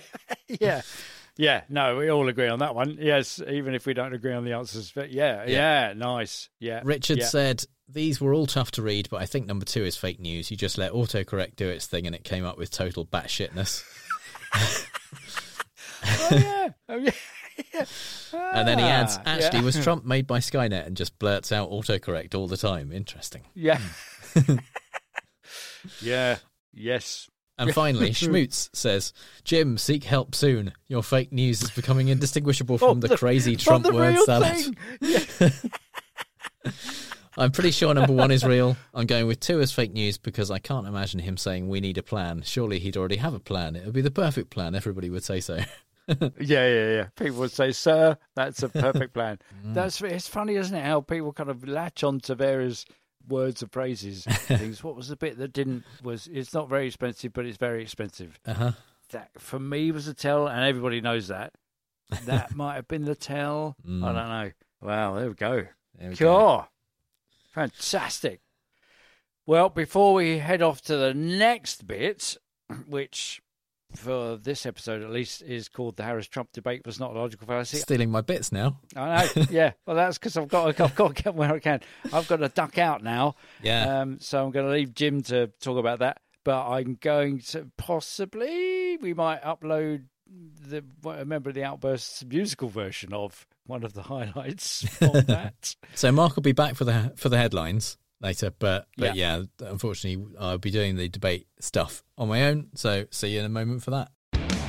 no, we all agree on that one. Yes, even if we don't agree on the answers, but nice. Yeah. Richard said these were all tough to read, but I think number 2 is fake news. You just let autocorrect do its thing, and it came up with total batshitness. And then he adds, actually, was Trump made by Skynet, and just blurts out autocorrect all the time. Interesting. Yeah. Yes. And finally, Schmutz says, Jim, seek help soon. Your fake news is becoming indistinguishable from the crazy Trump word salad. I'm pretty sure number 1 is real. I'm going with 2 as fake news because I can't imagine him saying we need a plan. Surely he'd already have a plan. It would be the perfect plan. Everybody would say so. Yeah. People would say, sir, that's a perfect plan. It's funny, isn't it, how people kind of latch on to various words or phrases, things. What was the bit that it's not very expensive, but it's very expensive. That for me was a tell, and everybody knows that. That might have been the tell. I don't know. Wow, there we go. Sure. Fantastic. Well, before we head off to the next bit, which for this episode at least is called the Harris-Trump debate was not a logical fallacy. Stealing my bits now. I know, yeah. Well, that's because I've got to get where I can. I've got to duck out now. Yeah. So I'm going to leave Jim to talk about that. But I'm going to we might upload a member of the Outbursts musical version of one of the highlights from that. So Mark will be back for the headlines later, but yeah, unfortunately I'll be doing the debate stuff on my own, so see you in a moment for that.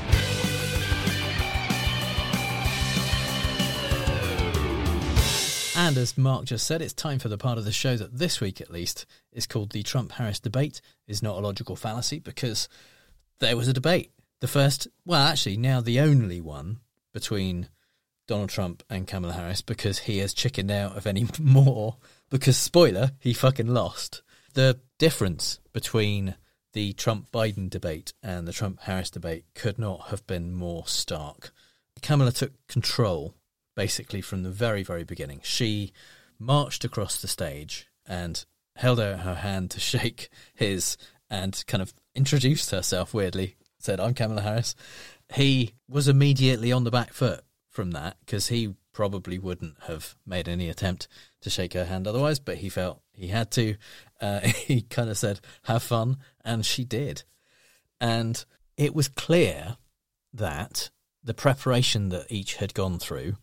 And as Mark just said, it's time for the part of the show that this week at least is called the Trump-Harris debate is not a logical fallacy, because there was a debate. The first, well actually now the only one between Donald Trump and Kamala Harris, because he has chickened out of any more, because, spoiler, he fucking lost. The difference between the Trump-Biden debate and the Trump-Harris debate could not have been more stark. Kamala took control, basically, from the very, very beginning. She marched across the stage and held out her hand to shake his and kind of introduced herself weirdly, said, "I'm Kamala Harris." He was immediately on the back foot from that because he probably wouldn't have made any attempt to shake her hand otherwise, but he felt he had to. He kind of said, "Have fun," and she did. And it was clear that the preparation that each had gone through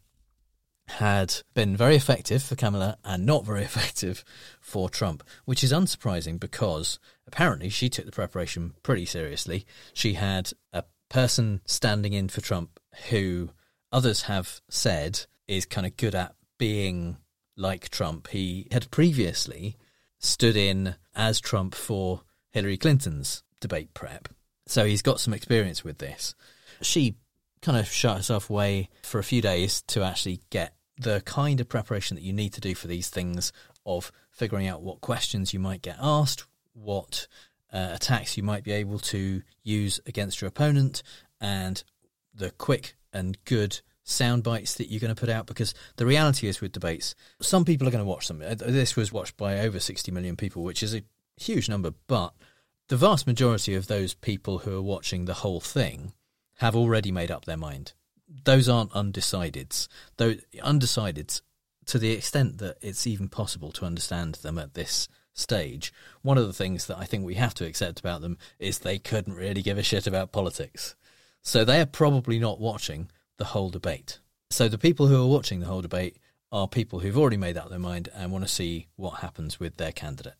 had been very effective for Kamala and not very effective for Trump, which is unsurprising because apparently she took the preparation pretty seriously. She had a person standing in for Trump who others have said is kind of good at being like Trump. He had previously stood in as Trump for Hillary Clinton's debate prep, so he's got some experience with this. She kind of shut herself away for a few days to actually get the kind of preparation that you need to do for these things, of figuring out what questions you might get asked, what attacks you might be able to use against your opponent, and the quick and good sound bites that you're going to put out. Because the reality is with debates, some people are going to watch them. This was watched by over 60 million people, which is a huge number, but the vast majority of those people who are watching the whole thing have already made up their mind. Those aren't undecideds. Though undecideds, to the extent that it's even possible to understand them at this stage, one of the things that I think we have to accept about them is they couldn't really give a shit about politics. So they are probably not watching the whole debate. So the people who are watching the whole debate are people who've already made up their mind and want to see what happens with their candidate.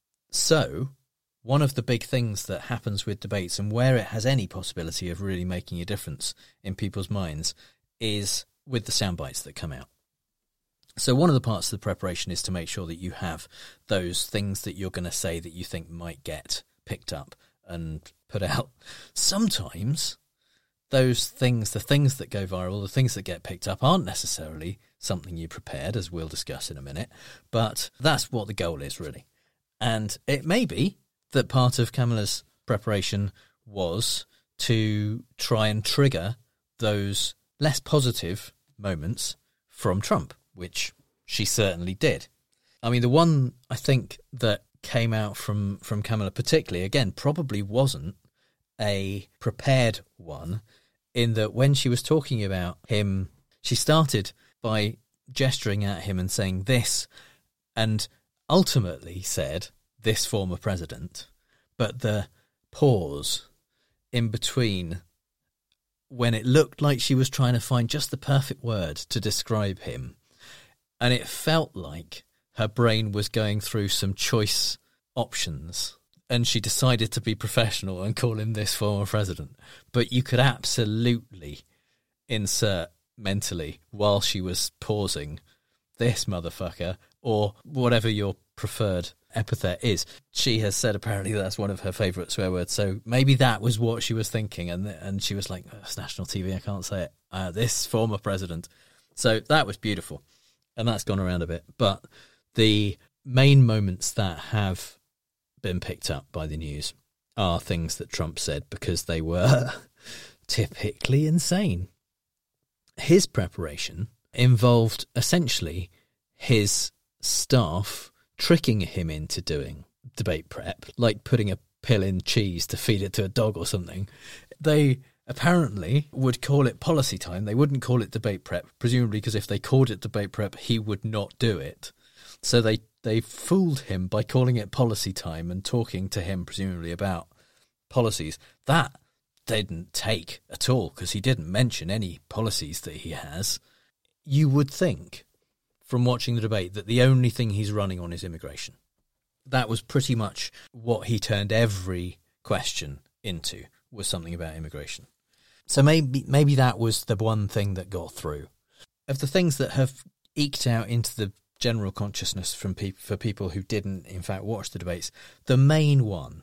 So one of the big things that happens with debates, and where it has any possibility of really making a difference in people's minds, is with the sound bites that come out. So one of the parts of the preparation is to make sure that you have those things that you're going to say that you think might get picked up and put out. Sometimes those things, the things that go viral, the things that get picked up, aren't necessarily something you prepared, as we'll discuss in a minute, but that's what the goal is, really. And it may be that part of Kamala's preparation was to try and trigger those less positive moments from Trump, which she certainly did. I mean, the one I think that came out from Kamala particularly, again, probably wasn't a prepared one, in that when she was talking about him, she started by gesturing at him and saying this, and ultimately said, "This former president," but the pause in between, when it looked like she was trying to find just the perfect word to describe him, and it felt like her brain was going through some choice options, and she decided to be professional and call him "this former president." But you could absolutely insert mentally, while she was pausing, "this motherfucker," or whatever your preferred epithet is. She has said apparently that's one of her favourite swear words, so maybe that was what she was thinking, and she was like, "It's national TV, I can't say it, this former president." So that was beautiful, and that's gone around a bit. But the main moments that have been picked up by the news are things that Trump said, because they were typically insane. His preparation involved essentially his staff tricking him into doing debate prep, like putting a pill in cheese to feed it to a dog or something. They apparently would call it policy time. They wouldn't call it debate prep, presumably because if they called it debate prep, he would not do it. So they fooled him by calling it policy time and talking to him presumably about policies. That didn't take at all, because he didn't mention any policies that he has. You would think from watching the debate that the only thing he's running on is immigration. That was pretty much what he turned every question into, was something about immigration. So maybe that was the one thing that got through. Of the things that have eked out into the general consciousness for people who didn't in fact watch the debates, the main one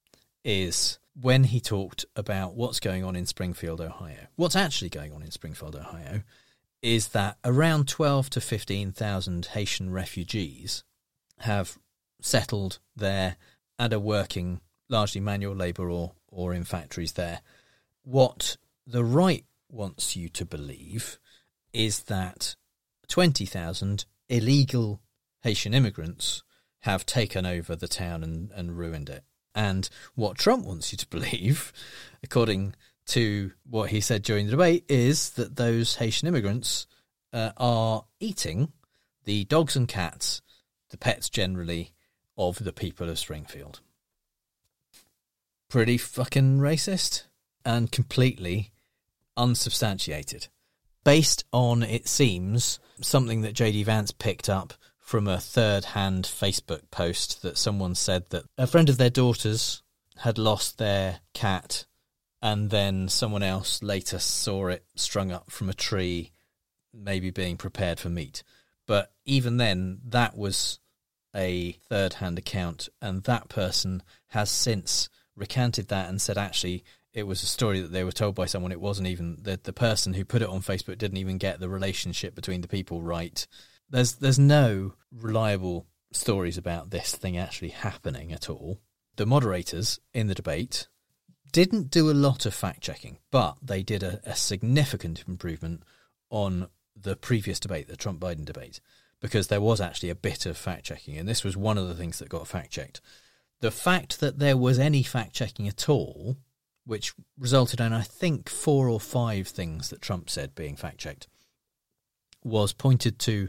is when he talked about what's going on in Springfield, Ohio. What's actually going on in Springfield, Ohio, is that around 12 to 15,000 Haitian refugees have settled there and are working largely manual labour or in factories there. What the right wants you to believe is that 20,000 illegal Haitian immigrants have taken over the town and ruined it. And what Trump wants you to believe, according to what he said during the debate, is that those Haitian immigrants are eating the dogs and cats, the pets generally, of the people of Springfield. Pretty fucking racist and completely unsubstantiated. Based on, it seems, something that J.D. Vance picked up from a third-hand Facebook post that someone said that a friend of their daughter's had lost their cat, and then someone else later saw it strung up from a tree, maybe being prepared for meat. But even then, that was a third-hand account, and that person has since recanted that and said actually it was a story that they were told by someone. It wasn't even the person who put it on Facebook didn't even get the relationship between the people right. There's no reliable stories about this thing actually happening at all. The moderators in the debate didn't do a lot of fact-checking, but they did a significant improvement on the previous debate, the Trump-Biden debate, because there was actually a bit of fact-checking, and this was one of the things that got fact-checked. The fact that there was any fact-checking at all, which resulted in, I think, 4 or 5 things that Trump said being fact-checked, was pointed to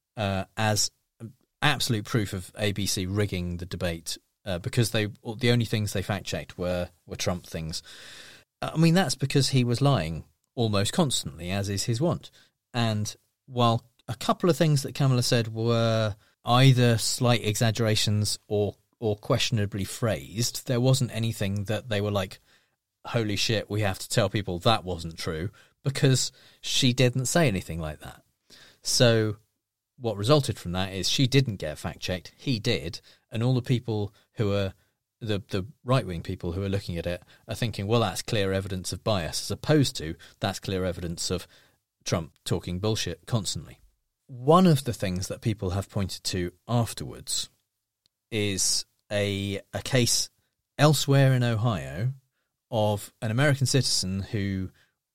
as absolute proof of ABC rigging the debate, because the only things they fact-checked were Trump things. I mean, that's because he was lying almost constantly, as is his wont. And while a couple of things that Kamala said were either slight exaggerations or questionably phrased, there wasn't anything that they were like, holy shit, we have to tell people that wasn't true, because she didn't say anything like that. So what resulted from that is she didn't get fact-checked, he did, and all the people who are the right-wing people who are looking at it are thinking, well, that's clear evidence of bias, as opposed to that's clear evidence of Trump talking bullshit constantly. One of the things that people have pointed to afterwards is a case elsewhere in Ohio of an American citizen who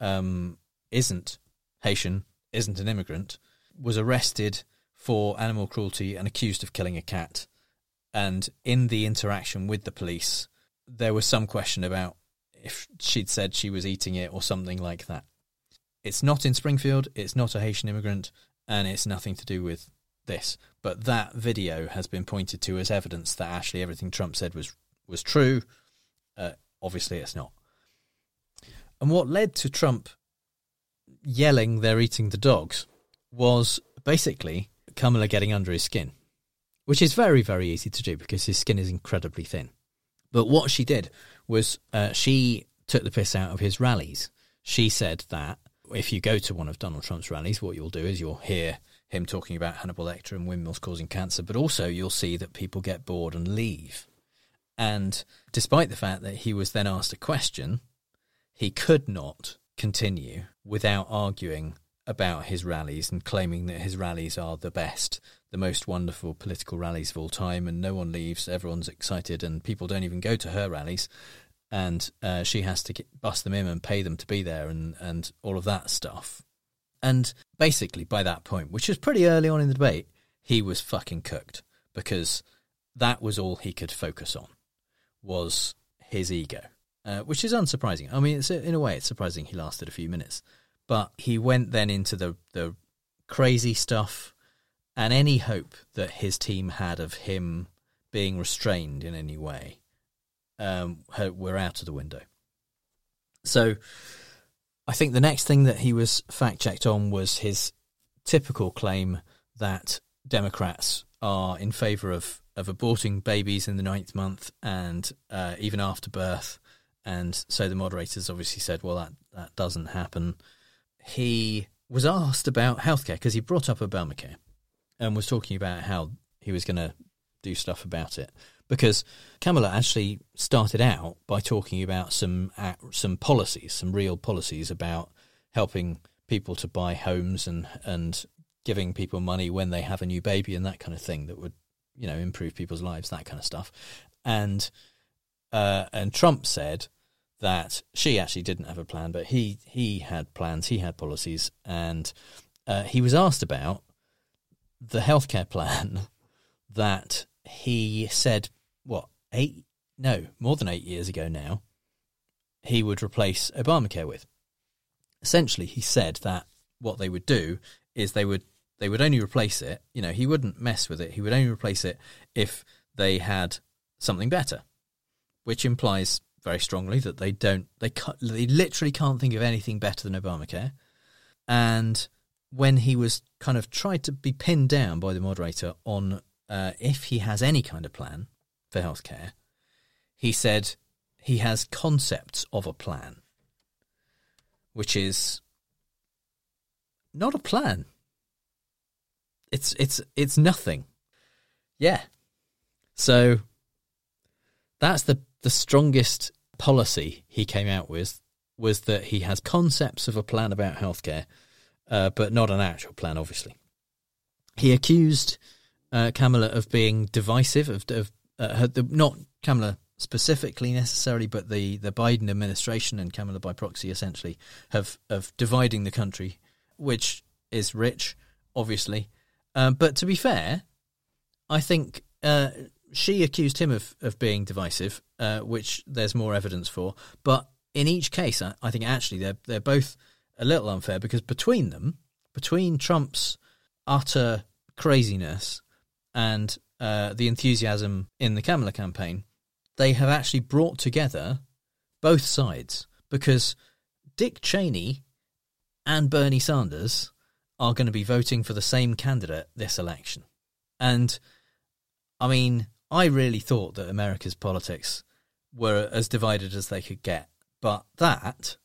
isn't Haitian, isn't an immigrant, was arrested for animal cruelty and accused of killing a cat. And in the interaction with the police, there was some question about if she'd said she was eating it or something like that. It's not in Springfield, it's not a Haitian immigrant, and it's nothing to do with this. But that video has been pointed to as evidence that actually everything Trump said was true. Obviously it's not. And what led to Trump yelling they're eating the dogs was basically Kamala getting under his skin, which is very, very easy to do because his skin is incredibly thin. But what she did was she took the piss out of his rallies. She said that if you go to one of Donald Trump's rallies, what you'll do is you'll hear him talking about Hannibal Lecter and windmills causing cancer, but also you'll see that people get bored and leave. And despite the fact that he was then asked a question, he could not continue without arguing about his rallies and claiming that his rallies are the best, the most wonderful political rallies of all time, and no one leaves, everyone's excited, and people don't even go to her rallies, and she has to bust them in and pay them to be there and all of that stuff. And basically by that point, which was pretty early on in the debate, he was fucking cooked, because that was all he could focus on, was his ego, which is unsurprising. I mean, in a way, it's surprising he lasted a few minutes. But he went then into the crazy stuff, and any hope that his team had of him being restrained in any way were out of the window. So I think the next thing that he was fact-checked on was his typical claim that Democrats are in favour of aborting babies in the 9th month and even after birth. And so the moderators obviously said, well, that doesn't happen. He was asked about healthcare because he brought up Obamacare and was talking about how he was going to do stuff about it. Because Kamala actually started out by talking about some policies, some real policies about helping people to buy homes and giving people money when they have a new baby and that kind of thing that would, improve people's lives, that kind of stuff. And Trump said that she actually didn't have a plan, but he had plans, he had policies, and he was asked about the healthcare plan that he said, more than 8 years ago now, he would replace Obamacare with. Essentially, he said that what they would do is they would only replace it. He wouldn't mess with it. He would only replace it if they had something better, which implies very strongly that they literally can't think of anything better than Obamacare. And when he was kind of tried to be pinned down by the moderator on if he has any kind of plan for healthcare, he said he has concepts of a plan, which is not a plan. It's nothing. Yeah. So that's the strongest policy he came out with, was that he has concepts of a plan about healthcare, but not an actual plan, obviously. He accused Kamala of being divisive, not Kamala specifically necessarily, but the Biden administration and Kamala by proxy essentially of dividing the country, which is rich, obviously. But to be fair, I think she accused him of being divisive, which there's more evidence for. But in each case, I think actually they're both a little unfair, because between Trump's utter craziness and the enthusiasm in the Kamala campaign, they have actually brought together both sides, because Dick Cheney and Bernie Sanders are going to be voting for the same candidate this election. And, I mean, I really thought that America's politics were as divided as they could get. But that,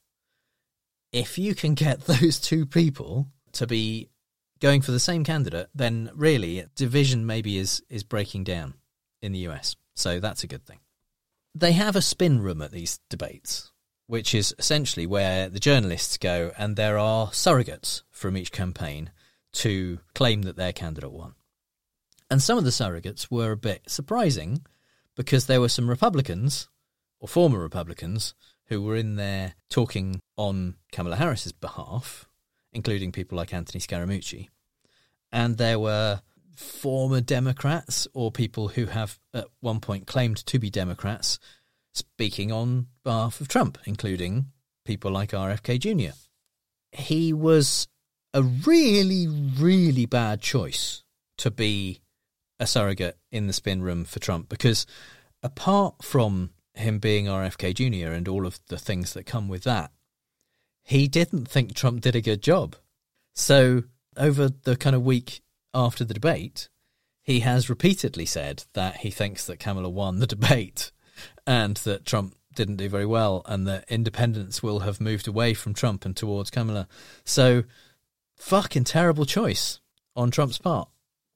if you can get those two people to be going for the same candidate, then really division maybe is breaking down in the US. So that's a good thing. They have a spin room at these debates, which is essentially where the journalists go, and there are surrogates from each campaign to claim that their candidate won. And some of the surrogates were a bit surprising, because there were some Republicans, or former Republicans, who were in there talking on Kamala Harris's behalf, including people like Anthony Scaramucci. And there were former Democrats, or people who have at one point claimed to be Democrats, speaking on behalf of Trump, including people like RFK Jr. He was a really, really bad choice to be a surrogate in the spin room for Trump, because apart from him being RFK Jr. and all of the things that come with that, he didn't think Trump did a good job. So over the kind of week after the debate, he has repeatedly said that he thinks that Kamala won the debate and that Trump didn't do very well, and that independents will have moved away from Trump and towards Kamala. So fucking terrible choice on Trump's part.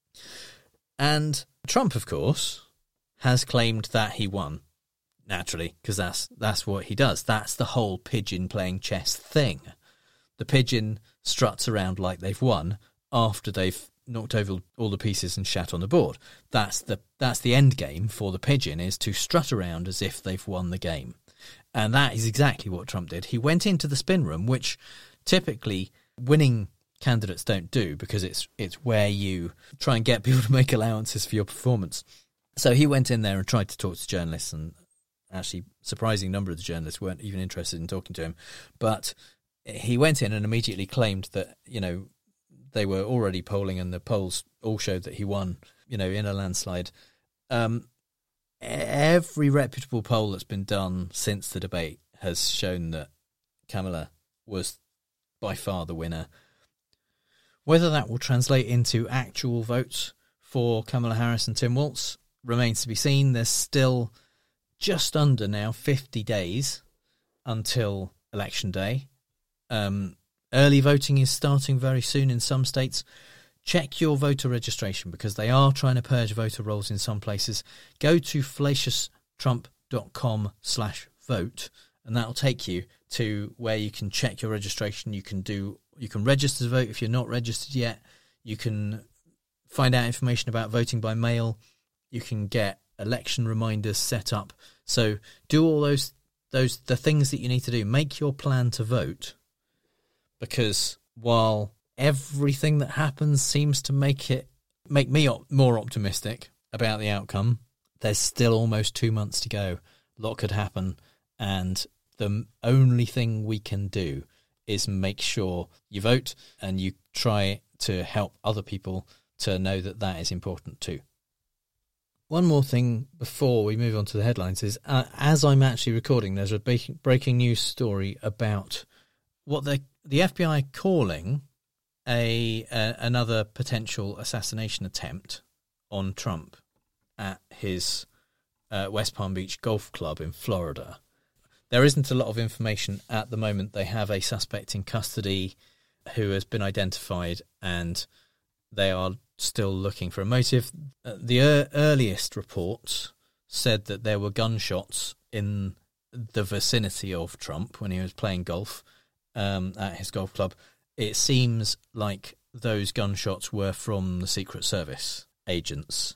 And Trump, of course, has claimed that he won. Naturally, because that's what he does. That's the whole pigeon playing chess thing. The pigeon struts around like they've won after they've knocked over all the pieces and shat on the board. That's the end game for the pigeon, is to strut around as if they've won the game. And that is exactly what Trump did. He went into the spin room, which typically winning candidates don't do, because it's where you try and get people to make allowances for your performance. So he went in there and tried to talk to journalists, and actually surprising number of the journalists weren't even interested in talking to him. But he went in and immediately claimed that, they were already polling and the polls all showed that he won, in a landslide. Every reputable poll that's been done since the debate has shown that Kamala was by far the winner. Whether that will translate into actual votes for Kamala Harris and Tim Walz remains to be seen. There's still just under now 50 days until Election Day. Early voting is starting very soon in some states. Check your voter registration, because they are trying to purge voter rolls in some places. Go to fallaciostrump.com/vote, and that'll take you to where you can check your registration. You can register to vote if you're not registered yet. You can find out information about voting by mail. You can get election reminders set up. So do all the things that you need to do. Make your plan to vote, because while everything that happens seems to make me more optimistic about the outcome. There's still almost 2 months to go. A lot could happen, and the only thing we can do is make sure you vote and you try to help other people to know that that is important too. One more thing before we move on to the headlines is, as I'm actually recording, there's a breaking news story about what the FBI calling another potential assassination attempt on Trump at his West Palm Beach golf club in Florida. There isn't a lot of information at the moment. They have a suspect in custody who has been identified, and they are still looking for a motive. The earliest reports said that there were gunshots in the vicinity of Trump when he was playing golf at his golf club. It seems like those gunshots were from the Secret Service agents.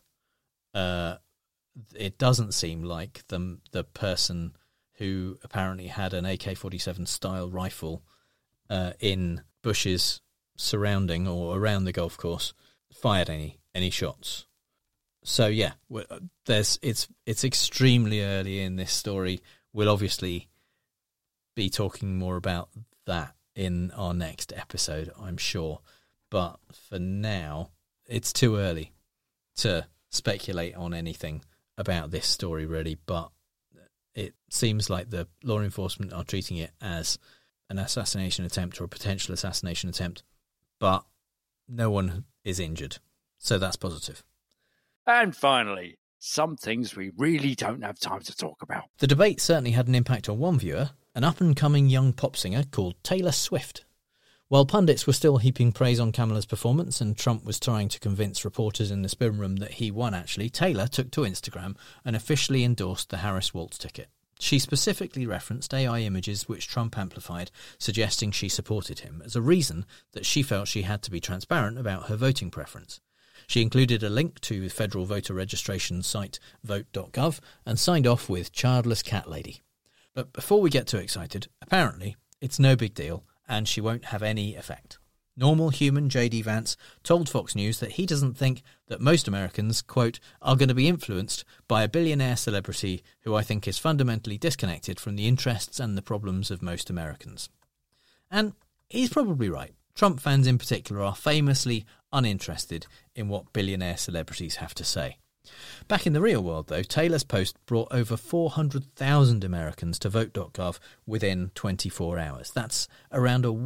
It doesn't seem like the person who apparently had an AK-47 style rifle in bushes surrounding or around the golf course fired any shots. So yeah, it's extremely early in this story. We'll obviously be talking more about that in our next episode, I'm sure. But for now, it's too early to speculate on anything about this story, really. But it seems like the law enforcement are treating it as an assassination attempt or a potential assassination attempt, but no one is injured. So that's positive. And finally, some things we really don't have time to talk about. The debate certainly had an impact on one viewer, an up-and-coming young pop singer called Taylor Swift. While pundits were still heaping praise on Kamala's performance and Trump was trying to convince reporters in the spin room that he won, actually, Taylor took to Instagram and officially endorsed the Harris Waltz ticket. She specifically referenced AI images which Trump amplified, suggesting she supported him as a reason that she felt she had to be transparent about her voting preference. She included a link to the federal voter registration site vote.gov and signed off with Childless Cat Lady. But before we get too excited, apparently it's no big deal and she won't have any effect. Normal human J.D. Vance told Fox News that he doesn't think that most Americans, quote, are going to be influenced by a billionaire celebrity who I think is fundamentally disconnected from the interests and the problems of most Americans. And he's probably right. Trump fans in particular are famously uninterested in what billionaire celebrities have to say. Back in the real world, though, Taylor's post brought over 400,000 Americans to vote.gov within 24 hours. That's around a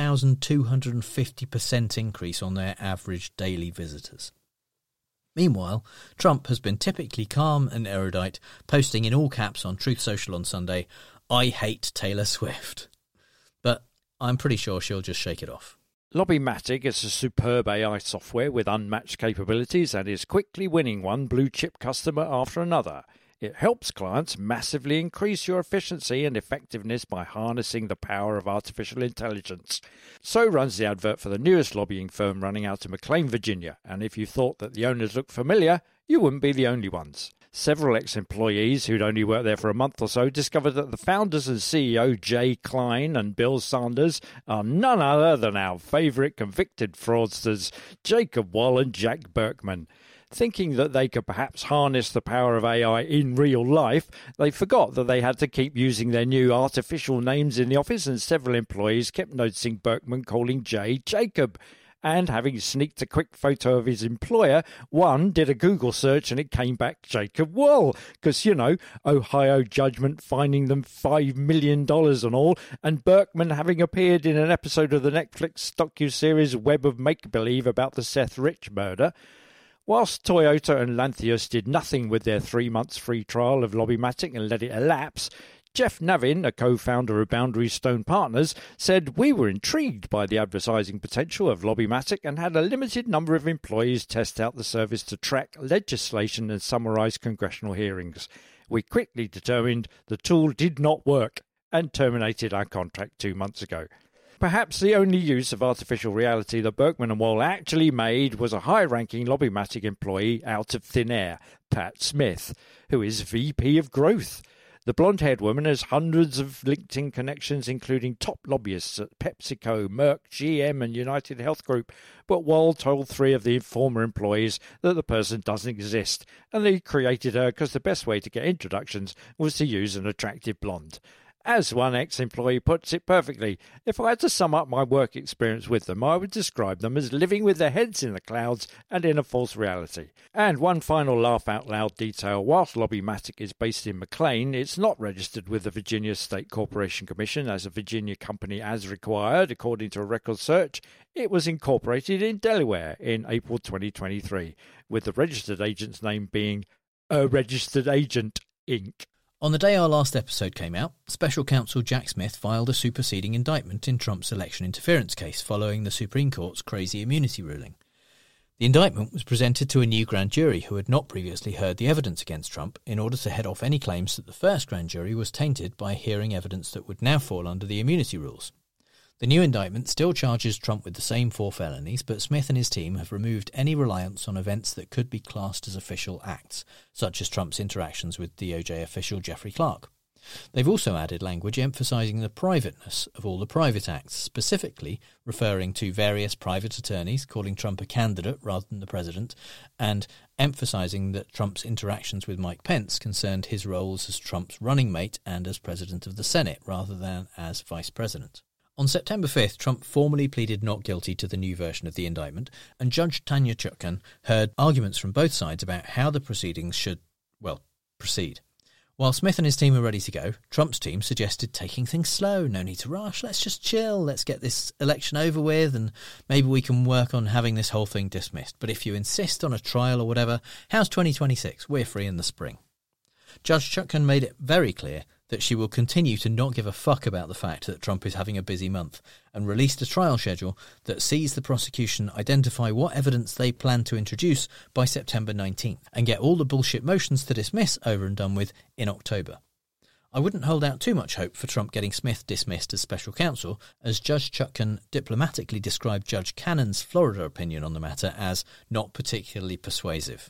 1,250% increase on their average daily visitors. Meanwhile, Trump has been typically calm and erudite, posting in all caps on Truth Social on Sunday, "I hate Taylor Swift." But I'm pretty sure she'll just shake it off. Lobbymatic is a superb AI software with unmatched capabilities and is quickly winning one blue-chip customer after another. It helps clients massively increase your efficiency and effectiveness by harnessing the power of artificial intelligence. So runs the advert for the newest lobbying firm running out of McLean, Virginia, and if you thought that the owners looked familiar, you wouldn't be the only ones. Several ex-employees who'd only worked there for a month or so discovered that the founders and CEO Jay Klein and Bill Sanders are none other than our favourite convicted fraudsters, Jacob Wohl and Jack Berkman. Thinking that they could perhaps harness the power of AI in real life, they forgot that they had to keep using their new artificial names in the office, and several employees kept noticing Berkman calling Jay Jacob. And having sneaked a quick photo of his employer, one did a Google search and it came back Jacob Wohl. Because, you know, Ohio judgment fining them $5 million and all, and Berkman having appeared in an episode of the Netflix docuseries Web of Make-Believe about the Seth Rich murder. Whilst Toyota and Lantheus did nothing with their 3 months free trial of Lobbymatic and let it elapse, Jeff Navin, a co-founder of Boundary Stone Partners, said, "We were intrigued by the advertising potential of Lobbymatic and had a limited number of employees test out the service to track legislation and summarise congressional hearings. We quickly determined the tool did not work and terminated our contract 2 months ago." Perhaps the only use of artificial reality that Berkman and Wohl actually made was a high-ranking Lobbymatic employee out of thin air, Pat Smith, who is VP of Growth. The blonde-haired woman has hundreds of LinkedIn connections, including top lobbyists at PepsiCo, Merck, GM and United Health Group, but Wall told 3 of the former employees that the person doesn't exist, and they created her because the best way to get introductions was to use an attractive blonde. As one ex-employee puts it perfectly, if I had to sum up my work experience with them, I would describe them as living with their heads in the clouds and in a false reality. And one final laugh-out-loud detail, whilst Lobbymatic is based in McLean, it's not registered with the Virginia State Corporation Commission as a Virginia company as required, according to a record search. It was incorporated in Delaware in April 2023, with the registered agent's name being A Registered Agent, Inc. On the day our last episode came out, Special Counsel Jack Smith filed a superseding indictment in Trump's election interference case following the Supreme Court's crazy immunity ruling. The indictment was presented to a new grand jury who had not previously heard the evidence against Trump in order to head off any claims that the first grand jury was tainted by hearing evidence that would now fall under the immunity rules. The new indictment still charges Trump with the same 4 felonies, but Smith and his team have removed any reliance on events that could be classed as official acts, such as Trump's interactions with DOJ official Jeffrey Clark. They've also added language emphasising the privateness of all the private acts, specifically referring to various private attorneys, calling Trump a candidate rather than the president, and emphasising that Trump's interactions with Mike Pence concerned his roles as Trump's running mate and as president of the Senate rather than as vice president. On September 5th, Trump formally pleaded not guilty to the new version of the indictment, and Judge Tanya Chutkan heard arguments from both sides about how the proceedings should, proceed. While Smith and his team were ready to go, Trump's team suggested taking things slow, no need to rush, let's just chill, let's get this election over with, and maybe we can work on having this whole thing dismissed. But if you insist on a trial or whatever, how's 2026? We're free in the spring. Judge Chutkan made it very clear that she will continue to not give a fuck about the fact that Trump is having a busy month, and released a trial schedule that sees the prosecution identify what evidence they plan to introduce by September 19th, and get all the bullshit motions to dismiss over and done with in October. I wouldn't hold out too much hope for Trump getting Smith dismissed as special counsel, as Judge Chutkan diplomatically described Judge Cannon's Florida opinion on the matter as not particularly persuasive.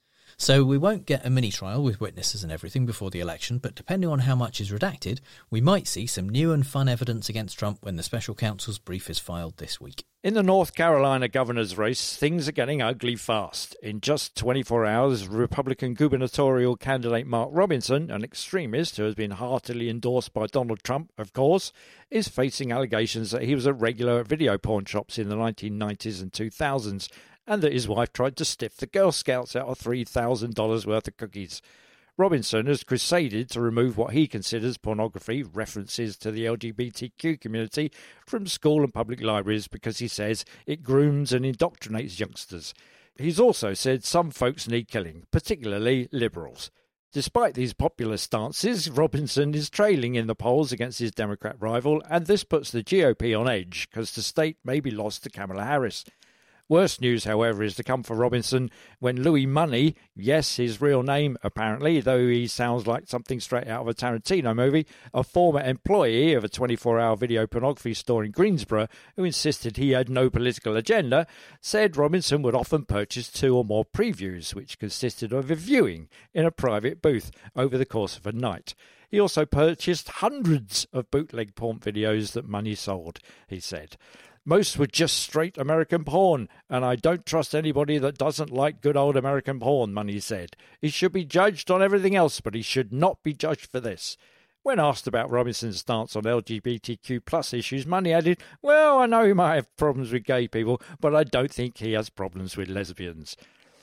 So we won't get a mini-trial with witnesses and everything before the election, but depending on how much is redacted, we might see some new and fun evidence against Trump when the special counsel's brief is filed this week. In the North Carolina governor's race, things are getting ugly fast. In just 24 hours, Republican gubernatorial candidate Mark Robinson, an extremist who has been heartily endorsed by Donald Trump, of course, is facing allegations that he was a regular at video pawn shops in the 1990s and 2000s, and that his wife tried to stiff the Girl Scouts out of $3,000 worth of cookies. Robinson has crusaded to remove what he considers pornography, references to the LGBTQ community, from school and public libraries because he says it grooms and indoctrinates youngsters. He's also said some folks need killing, particularly liberals. Despite these popular stances, Robinson is trailing in the polls against his Democrat rival, and this puts the GOP on edge because the state may be lost to Kamala Harris. Worse news, however, is to come for Robinson when Louis Money, yes, his real name apparently, though he sounds like something straight out of a Tarantino movie, a former employee of a 24-hour video pornography store in Greensboro who insisted he had no political agenda, said Robinson would often purchase 2 or more previews, which consisted of a viewing in a private booth over the course of a night. He also purchased hundreds of bootleg porn videos that Money sold, he said. Most were just straight American porn, and I don't trust anybody that doesn't like good old American porn, Money said. He should be judged on everything else, but he should not be judged for this. When asked about Robinson's stance on LGBTQ+ issues, Money added, well, I know he might have problems with gay people, but I don't think he has problems with lesbians.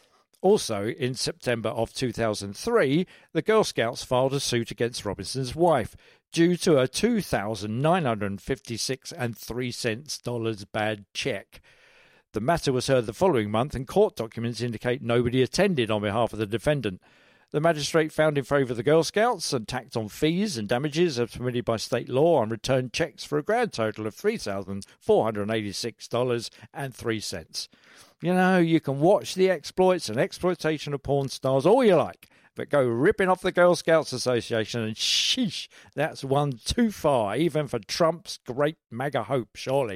Also, in September of 2003, the Girl Scouts filed a suit against Robinson's wife due to a $2,956.03 bad check. The matter was heard the following month, and court documents indicate nobody attended on behalf of the defendant. The magistrate found in favour of the Girl Scouts and tacked on fees and damages as permitted by state law on returned cheques for a grand total of $3,486.03. You know, you can watch the exploits and exploitation of porn stars all you like, but go ripping off the Girl Scouts Association and sheesh, that's one too far, even for Trump's great MAGA hope, surely.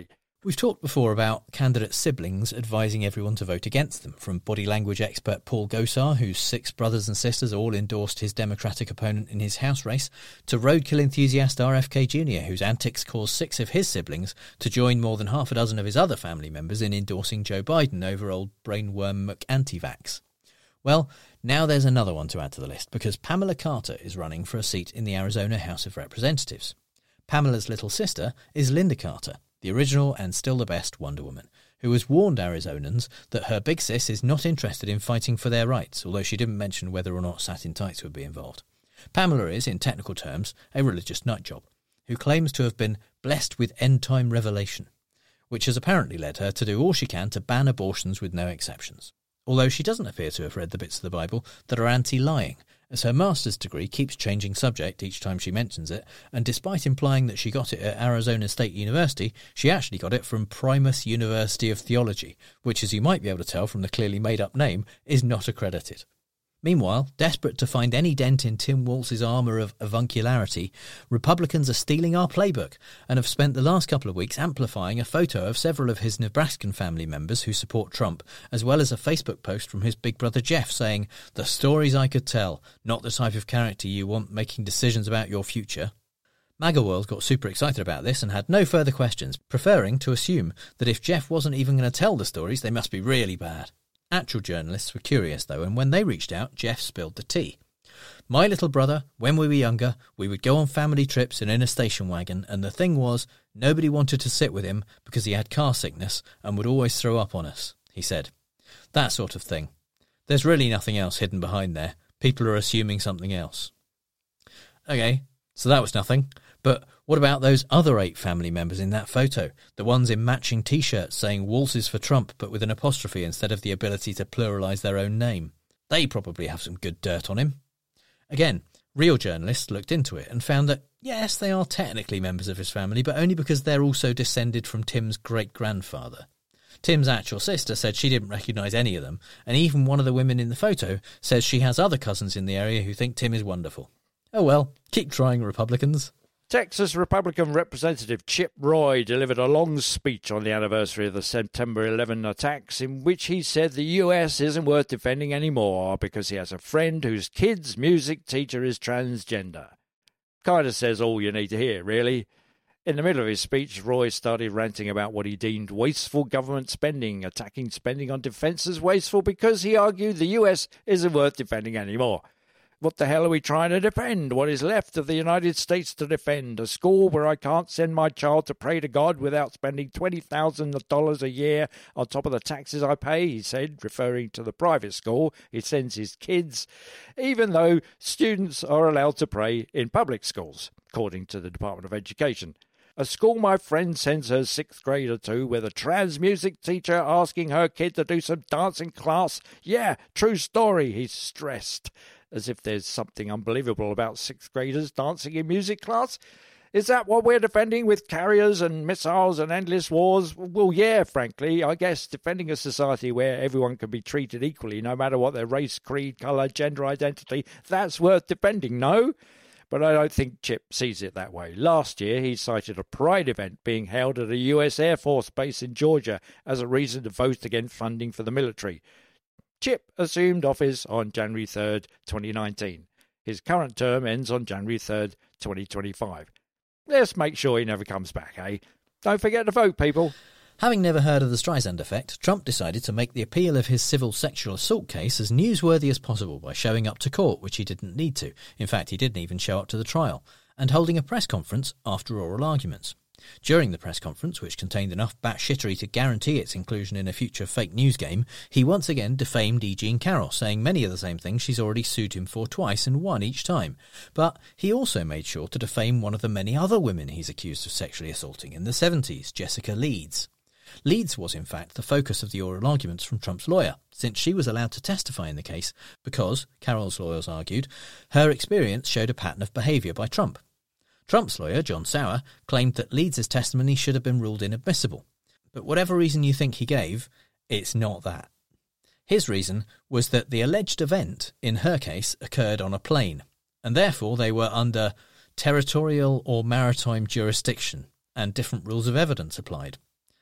We've talked before about candidates' siblings advising everyone to vote against them, from body language expert Paul Gosar, whose 6 brothers and sisters all endorsed his Democratic opponent in his House race, to roadkill enthusiast RFK Jr., whose antics caused 6 of his siblings to join more than half a dozen of his other family members in endorsing Joe Biden over old brainworm McAntivax. Well, now there's another one to add to the list, because Pamela Carter is running for a seat in the Arizona House of Representatives. Pamela's little sister is Linda Carter, the original and still the best Wonder Woman, who has warned Arizonans that her big sis is not interested in fighting for their rights, although she didn't mention whether or not satin tights would be involved. Pamela is, in technical terms, a religious nutjob, who claims to have been blessed with end-time revelation, which has apparently led her to do all she can to ban abortions with no exceptions. Although she doesn't appear to have read the bits of the Bible that are anti-lying, as her master's degree keeps changing subject each time she mentions it, and despite implying that she got it at Arizona State University, she actually got it from Primus University of Theology, which, as you might be able to tell from the clearly made-up name, is not accredited. Meanwhile, desperate to find any dent in Tim Walz's armour of avuncularity, Republicans are stealing our playbook and have spent the last couple of weeks amplifying a photo of several of his Nebraskan family members who support Trump, as well as a Facebook post from his big brother Jeff saying, "The stories I could tell, not the type of character you want making decisions about your future." MAGA World got super excited about this and had no further questions, preferring to assume that if Jeff wasn't even going to tell the stories, they must be really bad. Actual journalists were curious, though, and when they reached out, Jeff spilled the tea. "My little brother, when we were younger, we would go on family trips and in a station wagon, and the thing was, nobody wanted to sit with him because he had car sickness and would always throw up on us," he said. That sort of thing. There's really nothing else hidden behind there. People are assuming something else. Okay, so that was nothing. But what about those other 8 family members in that photo? The ones in matching T-shirts saying "Waltzes for Trump" but with an apostrophe instead of the ability to pluralise their own name. They probably have some good dirt on him. Again, real journalists looked into it and found that, yes, they are technically members of his family, but only because they're also descended from Tim's great-grandfather. Tim's actual sister said she didn't recognise any of them, and even one of the women in the photo says she has other cousins in the area who think Tim is wonderful. Oh well, keep trying, Republicans. Texas Republican Representative Chip Roy delivered a long speech on the anniversary of the September 11 attacks in which he said the US isn't worth defending anymore because he has a friend whose kid's music teacher is transgender. Kind of says all you need to hear, really. In the middle of his speech, Roy started ranting about what he deemed wasteful government spending, attacking spending on defence as wasteful because he argued the US isn't worth defending anymore. What the hell are we trying to defend? What is left of the United States to defend? A school where I can't send my child to pray to God without spending $20,000 a year on top of the taxes I pay, he said, referring to the private school he sends his kids, even though students are allowed to pray in public schools, according to the Department of Education. A school my friend sends her 6th grader to with a trans music teacher asking her kid to do some dancing class. Yeah, true story, he's stressed. As if there's something unbelievable about 6th graders dancing in music class. Is that what we're defending with carriers and missiles and endless wars? Well, yeah, frankly. I guess defending a society where everyone can be treated equally, no matter what their race, creed, colour, gender identity, that's worth defending, no? But I don't think Chip sees it that way. Last year, he cited a Pride event being held at a US Air Force base in Georgia as a reason to vote against funding for the military. Chip assumed office on January 3rd, 2019. His current term ends on January 3rd, 2025. Let's make sure he never comes back, eh? Don't forget to vote, people. Having never heard of the Streisand effect, Trump decided to make the appeal of his civil sexual assault case as newsworthy as possible by showing up to court, which he didn't need to. In fact, he didn't even show up to the trial, and holding a press conference after oral arguments. During the press conference, which contained enough batshittery to guarantee its inclusion in a future fake news game, he once again defamed E. Jean Carroll, saying many of the same things she's already sued him for twice and won each time. But he also made sure to defame one of the many other women he's accused of sexually assaulting in the 70s, Jessica Leeds. Leeds was, in fact, the focus of the oral arguments from Trump's lawyer, since she was allowed to testify in the case because, Carroll's lawyers argued, her experience showed a pattern of behaviour by Trump. Trump's lawyer, John Sauer, claimed that Leeds' testimony should have been ruled inadmissible. But whatever reason you think he gave, it's not that. His reason was that the alleged event, in her case, occurred on a plane, and therefore they were under territorial or maritime jurisdiction, and different rules of evidence applied.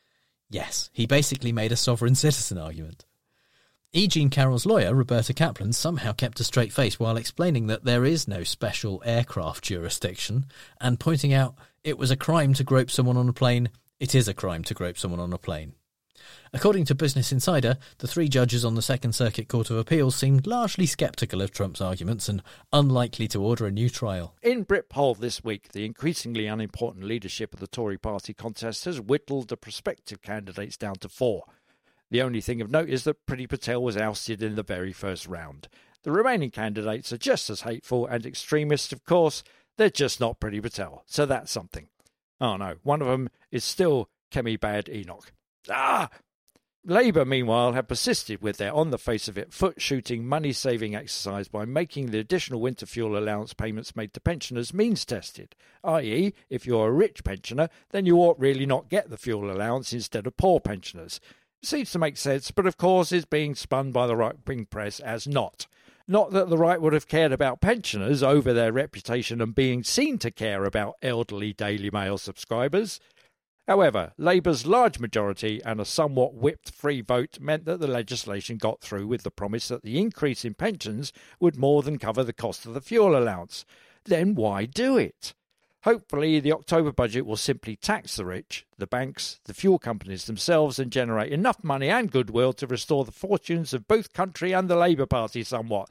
Yes, he basically made a sovereign citizen argument. E. Jean Carroll's lawyer, Roberta Kaplan, somehow kept a straight face while explaining that there is no special aircraft jurisdiction and pointing out it was a crime to grope someone on a plane. It is a crime to grope someone on a plane. According to Business Insider, the 3 judges on the Second Circuit Court of Appeals seemed largely sceptical of Trump's arguments and unlikely to order a new trial. In Brit poll this week, the increasingly unimportant leadership of the Tory party contest has whittled the prospective candidates down to 4. The only thing of note is that Priti Patel was ousted in the very first round. The remaining candidates are just as hateful and extremist, of course. They're just not Priti Patel, so that's something. Oh no, one of them is still Kemi Bad Enoch. Labour, meanwhile, have persisted with their on-the-face-of-it foot-shooting, money-saving exercise by making the additional winter fuel allowance payments made to pensioners means-tested, i.e., if you're a rich pensioner, then you ought really not get the fuel allowance instead of poor pensioners. It seems to make sense, but of course is being spun by the right-wing press as not. Not that the right would have cared about pensioners over their reputation and being seen to care about elderly Daily Mail subscribers. However, Labour's large majority and a somewhat whipped free vote meant that the legislation got through with the promise that the increase in pensions would more than cover the cost of the fuel allowance. Then why do it? Hopefully, the October budget will simply tax the rich, the banks, the fuel companies themselves, and generate enough money and goodwill to restore the fortunes of both country and the Labour Party somewhat.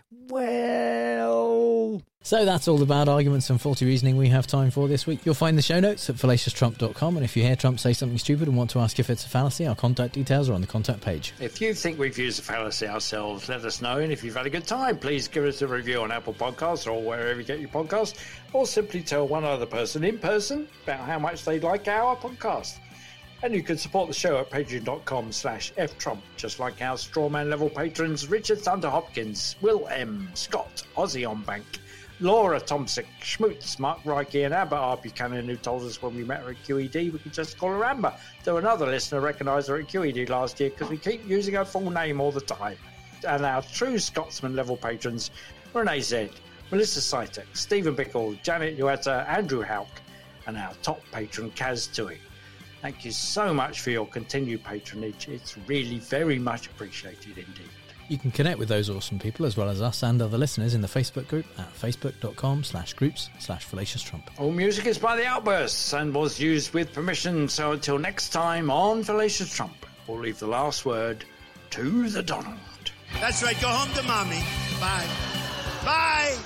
Well... So that's all the bad arguments and faulty reasoning we have time for this week. You'll find the show notes at fallacioustrump.com, and if you hear Trump say something stupid and want to ask if it's a fallacy, our contact details are on the contact page. If you think we've used a fallacy ourselves, let us know, and if you've had a good time, please give us a review on Apple Podcasts or wherever you get your podcasts, or simply tell one other person in person about how much they like our podcast. And you can support the show at patreon.com/ftrump, just like our strawman level patrons Richard Thunder Hopkins, Will M, Scott, Ozzy on Bank, Laura Tomsick, Schmutz, Mark Reiki, and Amber R. Buchanan, who told us when we met her at QED we could just call her Amber, though another listener recognised her at QED last year because we keep using her full name all the time. And our true Scotsman level patrons, Renee Z, Melissa Sitek, Stephen Bickle, Janet Ueta, Andrew Houck, and our top patron Kaz Tui. Thank you so much for your continued patronage. It's really very much appreciated indeed. You can connect with those awesome people as well as us and other listeners in the Facebook group at facebook.com/groups/FallaciousTrump. All music is by The Outbursts and was used with permission, so until next time on Fallacious Trump, we'll leave the last word to the Donald. That's right, go home to mommy. Bye. Bye!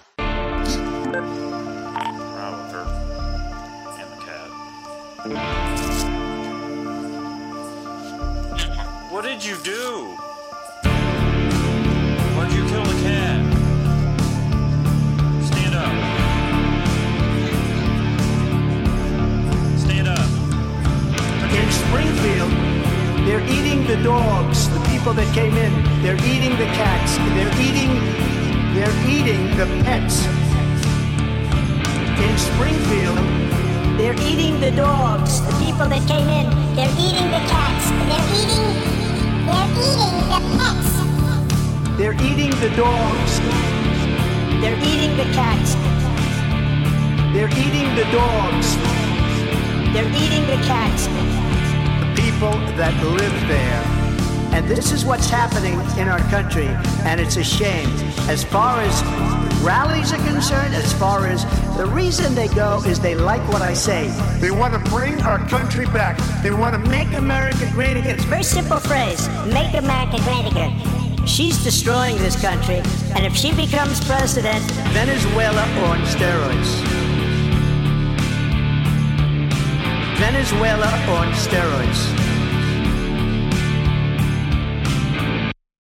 Robert and the cat. What did you do? Why'd you kill the cat? Stand up. Stand up. In Springfield, they're eating the dogs, the people that came in. They're eating the cats. They're eating the pets. In Springfield, they're eating the dogs, the people that came in. They're eating the cats. They're eating the pets. They're eating the dogs. They're eating the cats. They're eating the dogs. They're eating the cats. The people that live there. And this is what's happening in our country, and it's a shame. As far as rallies are concerned, as far as the reason they go is they like what I say. They want to bring our country back. They want to make America great again. It's a very simple phrase, make America great again. She's destroying this country, and if she becomes president... Venezuela on steroids. Venezuela on steroids.